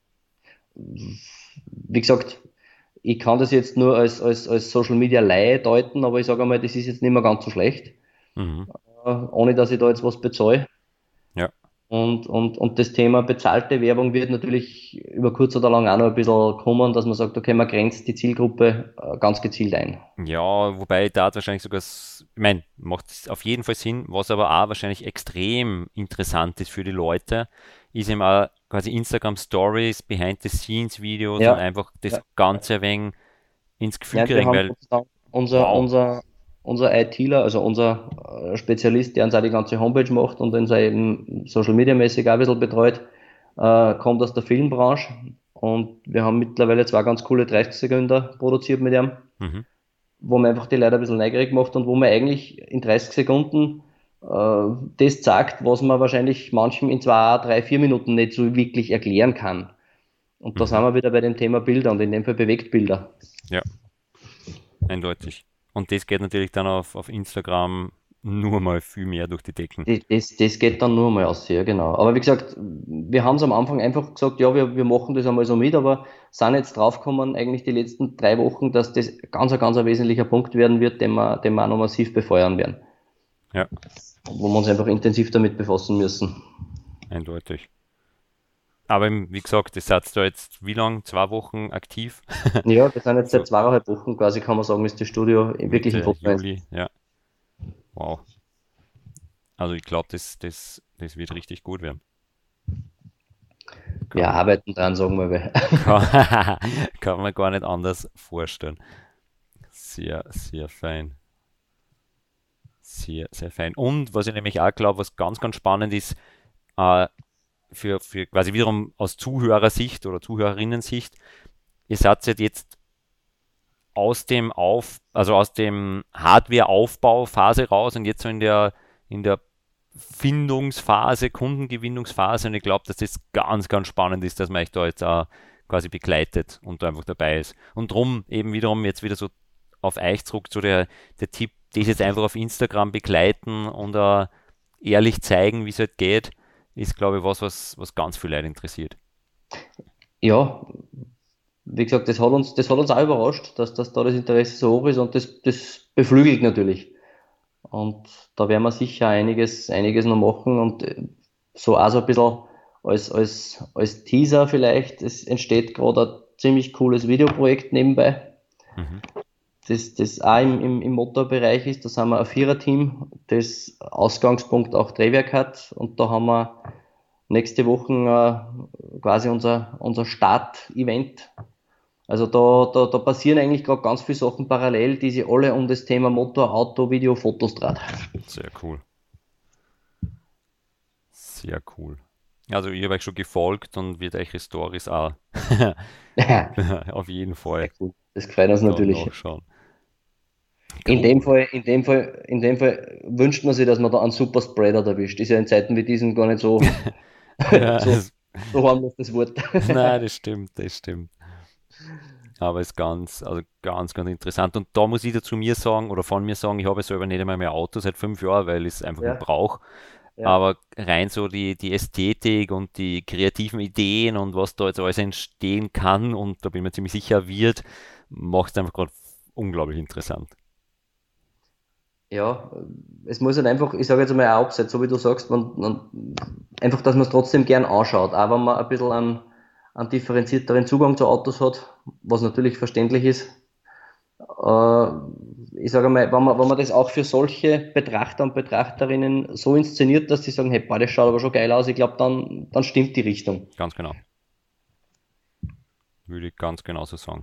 Speaker 2: Wie gesagt, ich kann das jetzt nur als Social Media Laie deuten, aber ich sage einmal, das ist jetzt nicht mehr ganz so schlecht,
Speaker 1: Mhm,
Speaker 2: ohne dass ich da jetzt was bezahle.
Speaker 1: ja,
Speaker 2: Und das Thema bezahlte Werbung wird natürlich über kurz oder lang auch noch ein bisschen kommen, dass man sagt, okay, man grenzt die Zielgruppe ganz gezielt ein.
Speaker 1: ja, wobei da wahrscheinlich sogar, ich meine, macht auf jeden Fall Sinn, was aber auch wahrscheinlich extrem interessant ist für die Leute, ist eben auch quasi Instagram Stories, Behind-the-Scenes-Videos und
Speaker 2: Ja,
Speaker 1: einfach das
Speaker 2: ja.
Speaker 1: Ganze ein wenig ins Gefühl
Speaker 2: Ja, wir
Speaker 1: kriegen,
Speaker 2: haben
Speaker 1: weil,
Speaker 2: uns dann unser,
Speaker 1: wow,
Speaker 2: unser, unser ITler, also unser Spezialist, der uns auch die ganze Homepage macht und uns auch eben Social Media mäßig auch ein bisschen betreut, kommt aus der Filmbranche und wir haben mittlerweile zwei ganz coole 30 Sekunden produziert mit ihm,
Speaker 1: mhm,
Speaker 2: wo man einfach die Leute ein bisschen neugierig macht und wo man eigentlich in 30 Sekunden das sagt, was man wahrscheinlich manchem in 2, 3, 4 Minuten nicht so wirklich erklären kann. Und da sind
Speaker 1: mhm,
Speaker 2: wir wieder bei dem Thema Bilder und in dem Fall Bewegtbilder.
Speaker 1: ja, eindeutig. Und das geht natürlich dann auf Instagram nur mal viel mehr durch die Decken.
Speaker 2: Das geht dann nur mal aus, ja, genau. Aber wie gesagt, wir haben es am Anfang einfach gesagt, ja, wir machen das einmal so mit, aber sind jetzt draufgekommen, eigentlich die letzten 3 Wochen, dass das ganz ein wesentlicher Punkt werden wird, den wir auch noch massiv befeuern werden.
Speaker 1: Ja,
Speaker 2: Wo wir uns einfach intensiv damit befassen müssen.
Speaker 1: eindeutig. Aber wie gesagt, das seid da jetzt wie lang? 2 Wochen aktiv?
Speaker 2: Ja, wir sind jetzt seit
Speaker 1: So
Speaker 2: 2,5 Wochen quasi, kann man sagen, ist das Studio wirklich in
Speaker 1: Mitte
Speaker 2: Vollpreis.
Speaker 1: Juli, ja. Wow. Also ich glaube, das wird richtig gut werden.
Speaker 2: Wir
Speaker 1: Kann,
Speaker 2: arbeiten dran, sagen wir mal.
Speaker 1: kann, kann man gar nicht anders vorstellen. Sehr, sehr fein. Sehr, sehr fein. Und was ich nämlich auch glaube, was ganz, ganz spannend ist, äh, für quasi wiederum aus Zuhörersicht oder Zuhörerinnensicht, ihr seid jetzt also aus dem Hardware-Aufbauphase raus und jetzt so in der Findungsphase, Kundengewinnungsphase und ich glaube, dass das ganz, ganz spannend ist, dass man euch da jetzt auch quasi begleitet und da einfach dabei ist. Und drum eben wiederum jetzt wieder so auf euch zurück, so der Tipp, das jetzt einfach auf Instagram begleiten und ehrlich zeigen, wie es halt geht, ist glaube ich was ganz viele Leute interessiert.
Speaker 2: Ja, wie gesagt, das hat uns auch überrascht, dass da das Interesse so hoch ist und das beflügelt natürlich. Und da werden wir sicher einiges noch machen und so auch so ein bisschen als Teaser vielleicht. Es entsteht gerade ein ziemlich cooles Videoprojekt nebenbei,
Speaker 1: Mhm.
Speaker 2: das auch im Motorbereich ist. Da sind wir ein Viererteam, das Ausgangspunkt auch Drehwerk hat und da haben wir nächste Woche quasi unser Start-Event. Also da passieren eigentlich gerade ganz viele Sachen parallel, die sich alle um das Thema Motor, Auto, Video, Fotos dreht.
Speaker 1: Sehr cool. Sehr cool. Also ich habe euch schon gefolgt und wird eure Stories auch auf jeden Fall
Speaker 2: Sehr cool. Das gefällt uns
Speaker 1: dann
Speaker 2: natürlich.
Speaker 1: nachschauen.
Speaker 2: In dem
Speaker 1: Cool.
Speaker 2: Fall, wünscht man sich, dass man da einen Super Spreader erwischt. Ist ja in Zeiten wie diesen gar nicht so.
Speaker 1: Ja,
Speaker 2: So, so harmlos das Wort.
Speaker 1: nein, das stimmt, das stimmt. Aber es ist ganz interessant. Und da muss ich dazu mir sagen, oder von mir sagen, ich habe selber nicht einmal mehr Auto seit 5 Jahren, weil ich es einfach nicht
Speaker 2: Ja,
Speaker 1: brauche.
Speaker 2: ja.
Speaker 1: Aber rein so die Ästhetik und die kreativen Ideen und was da jetzt alles entstehen kann, und da bin ich mir ziemlich sicher wird, macht es einfach gerade unglaublich interessant.
Speaker 2: Ja, es muss halt einfach, ich sage jetzt einmal auch abseits, so wie du sagst, einfach, dass man es trotzdem gern anschaut, auch wenn man ein bisschen einen differenzierteren Zugang zu Autos hat, was natürlich verständlich ist. Äh, Ich sage mal, wenn man das auch für solche Betrachter und Betrachterinnen so inszeniert, dass sie sagen, hey, boah, das schaut aber schon geil aus, ich glaube, dann stimmt die Richtung.
Speaker 1: Ganz genau. Würde ich ganz genauso sagen.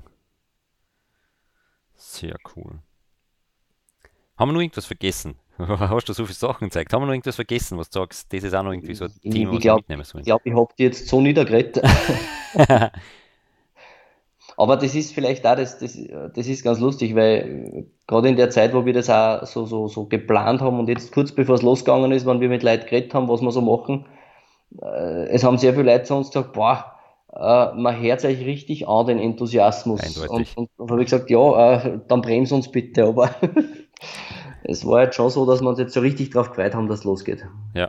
Speaker 1: Sehr cool. Haben wir noch irgendwas vergessen? Hast du so viele Sachen gezeigt? Haben wir noch irgendwas vergessen, was du sagst? Das ist auch noch irgendwie so ein
Speaker 2: Ich,
Speaker 1: Thema,
Speaker 2: ich
Speaker 1: was wir
Speaker 2: glaube,
Speaker 1: mitnehmen
Speaker 2: ich,
Speaker 1: sollen.
Speaker 2: glaub, ich habe die jetzt so niedergeredet. Aber das ist vielleicht auch, das ist ganz lustig, weil gerade in der Zeit, wo wir das auch so geplant haben und jetzt kurz bevor es losgegangen ist, wenn wir mit Leuten geredet haben, was wir so machen, es haben sehr viele Leute zu uns gesagt, boah, man hört euch richtig an, den Enthusiasmus.
Speaker 1: Eindeutig.
Speaker 2: Und habe ich gesagt, ja, dann bremst uns bitte. Aber es war jetzt schon so, dass wir uns jetzt so richtig drauf gefreut haben, dass es losgeht.
Speaker 1: Ja.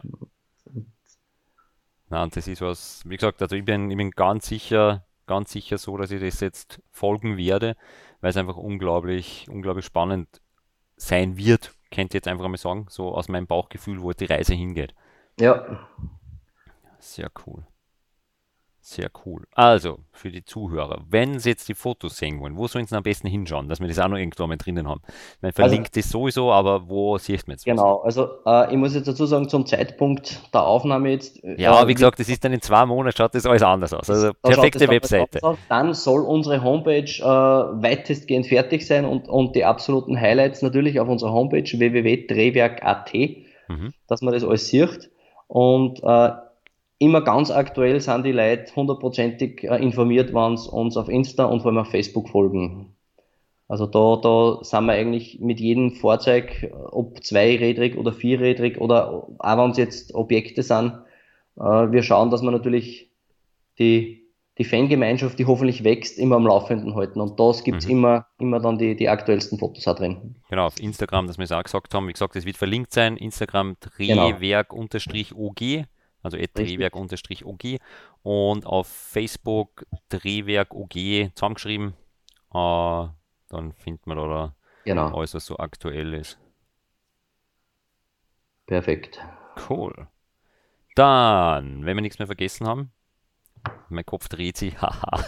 Speaker 1: Na, und das ist was, wie gesagt, also ich bin ganz sicher so, dass ich das jetzt folgen werde, weil es einfach unglaublich spannend sein wird, könnt ihr jetzt einfach mal sagen, so aus meinem Bauchgefühl, wo die Reise hingeht.
Speaker 2: Ja,
Speaker 1: Sehr cool. Sehr cool. Also, für die Zuhörer, wenn Sie jetzt die Fotos sehen wollen, wo sollen Sie am besten hinschauen, dass wir das auch noch irgendwo mal drinnen haben? Man
Speaker 2: also
Speaker 1: verlinkt das sowieso, aber wo sieht man jetzt was?
Speaker 2: genau. Also ich muss jetzt dazu sagen, zum Zeitpunkt der Aufnahme jetzt,
Speaker 1: Ja, wie gesagt, das ist dann in 2 Monaten, schaut das alles anders aus. Also,
Speaker 2: da schaut es
Speaker 1: perfekte
Speaker 2: dann halt
Speaker 1: Webseite.
Speaker 2: anders aus. Dann soll unsere Homepage weitestgehend fertig sein und die absoluten Highlights natürlich auf unserer Homepage www.drehwerk.at,
Speaker 1: Mhm.
Speaker 2: dass man das alles sieht. Und immer ganz aktuell sind die Leute hundertprozentig informiert, wenn sie uns auf Insta und vor allem auf Facebook folgen. Also da sind wir eigentlich mit jedem Fahrzeug, ob zweirädrig oder vierrädrig oder auch wenn es jetzt Objekte sind, wir schauen, dass wir natürlich die Fangemeinschaft, die hoffentlich wächst, immer am Laufenden halten. Und da gibt's
Speaker 1: Mhm.
Speaker 2: immer dann die aktuellsten Fotos auch drin.
Speaker 1: Genau, auf Instagram, dass wir es auch gesagt haben. Wie gesagt, es wird verlinkt sein. Instagram
Speaker 2: Genau,
Speaker 1: Drehwerk-OG, also
Speaker 2: richtig.
Speaker 1: Drehwerk-OG. Und auf Facebook Drehwerk-OG zusammengeschrieben. Dann findet man da
Speaker 2: Genau,
Speaker 1: alles, was so aktuell ist.
Speaker 2: perfekt.
Speaker 1: Cool. Dann, wenn wir nichts mehr vergessen haben, mein Kopf dreht sich, haha.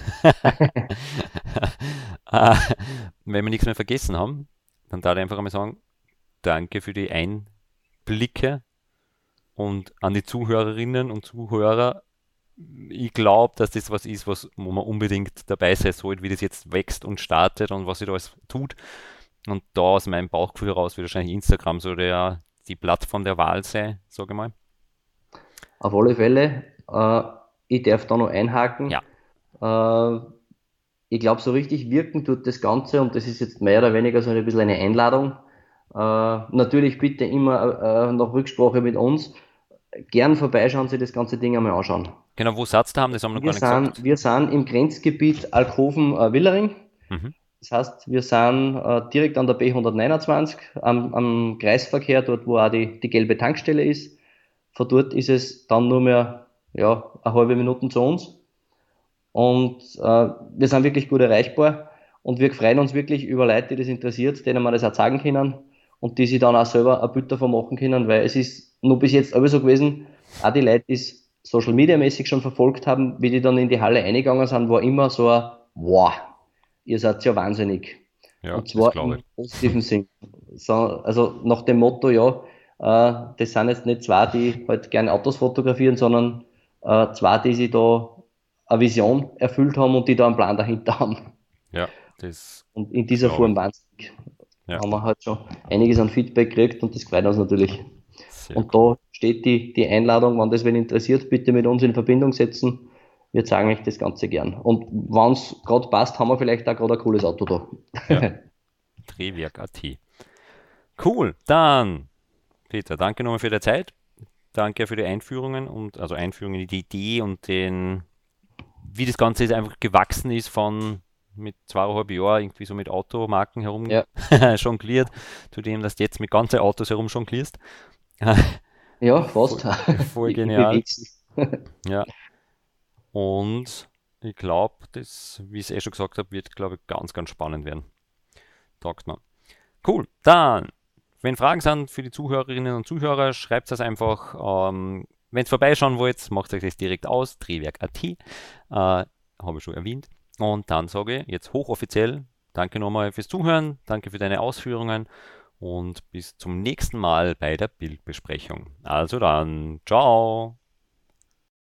Speaker 1: Äh, Wenn wir nichts mehr vergessen haben, dann darf ich einfach einmal sagen, danke für die Einblicke und an die Zuhörerinnen und Zuhörer. Ich glaube, dass das was ist, wo man unbedingt dabei sein sollte, wie das jetzt wächst und startet und was sich da alles tut. Und da aus meinem Bauchgefühl heraus wird wahrscheinlich Instagram so die Plattform der Wahl sein, sage ich mal.
Speaker 2: Auf alle Fälle, ich darf da noch einhaken.
Speaker 1: Ja,
Speaker 2: Äh, Ich glaube, so richtig wirken tut das Ganze und das ist jetzt mehr oder weniger so ein bisschen eine Einladung. Natürlich bitte immer nach Rücksprache mit uns. Gern vorbeischauen, Sie das ganze Ding einmal anschauen.
Speaker 1: genau, wo Satz da haben, das haben wir noch
Speaker 2: Wir
Speaker 1: gar nicht
Speaker 2: sind,
Speaker 1: gesagt.
Speaker 2: wir sind im Grenzgebiet Alkoven-Willering.
Speaker 1: Mhm.
Speaker 2: Das heißt, wir sind direkt an der B129 am Kreisverkehr, dort wo auch die gelbe Tankstelle ist. Von dort ist es dann nur mehr ja, eine halbe Minute zu uns. Und wir sind wirklich gut erreichbar und wir freuen uns wirklich über Leute, die das interessiert, denen wir das auch zeigen können und die sich dann auch selber ein Bild davon machen können, weil es ist nur bis jetzt aber so gewesen, auch die Leute, die es Social Media mäßig schon verfolgt haben, wie die dann in die Halle eingegangen sind, war immer so ein wow, ihr seid ja wahnsinnig.
Speaker 1: Ja,
Speaker 2: Und
Speaker 1: das
Speaker 2: zwar
Speaker 1: glaube
Speaker 2: im
Speaker 1: ich.
Speaker 2: positiven Sinn. So, also nach dem Motto, ja, das sind jetzt nicht zwei, die halt gerne Autos fotografieren, sondern zwei, die sich da eine Vision erfüllt haben und die da einen Plan dahinter haben.
Speaker 1: Ja, das
Speaker 2: Und in dieser
Speaker 1: glaube
Speaker 2: Form
Speaker 1: ich.
Speaker 2: wahnsinnig.
Speaker 1: Ja,
Speaker 2: Haben wir halt schon einiges an Feedback gekriegt und das freut uns natürlich.
Speaker 1: sehr
Speaker 2: Und
Speaker 1: cool.
Speaker 2: da steht die Einladung, wenn das wen interessiert, bitte mit uns in Verbindung setzen. Wir zeigen euch das Ganze gern. Und wenn es gerade passt, haben wir vielleicht auch gerade ein cooles Auto da.
Speaker 1: Ja, Drehwerk.at. Cool, dann, Peter, danke nochmal für die Zeit. Danke für die Einführungen und also Einführungen in die Idee und wie das Ganze jetzt einfach gewachsen ist von mit 2,5 Jahren irgendwie so mit Automarken herum
Speaker 2: Ja,
Speaker 1: jongliert, zu dem, dass du jetzt mit ganzen Autos herum jonglierst.
Speaker 2: ja,
Speaker 1: Voll,
Speaker 2: fast.
Speaker 1: voll
Speaker 2: Ich
Speaker 1: genial.
Speaker 2: bewege sich.
Speaker 1: Ja. Und ich glaube, das, wie ich es schon gesagt habe, wird, glaube ich, ganz, ganz spannend werden. Taugt mir. Cool. Dann, wenn Fragen sind für die Zuhörerinnen und Zuhörer, schreibt es einfach. Wenn ihr vorbeischauen wollt, macht euch das direkt aus. Drehwerk.at. Habe ich schon erwähnt. Und dann sage ich jetzt hochoffiziell, danke nochmal fürs Zuhören, danke für deine Ausführungen und bis zum nächsten Mal bei der Bildbesprechung. Also dann, ciao.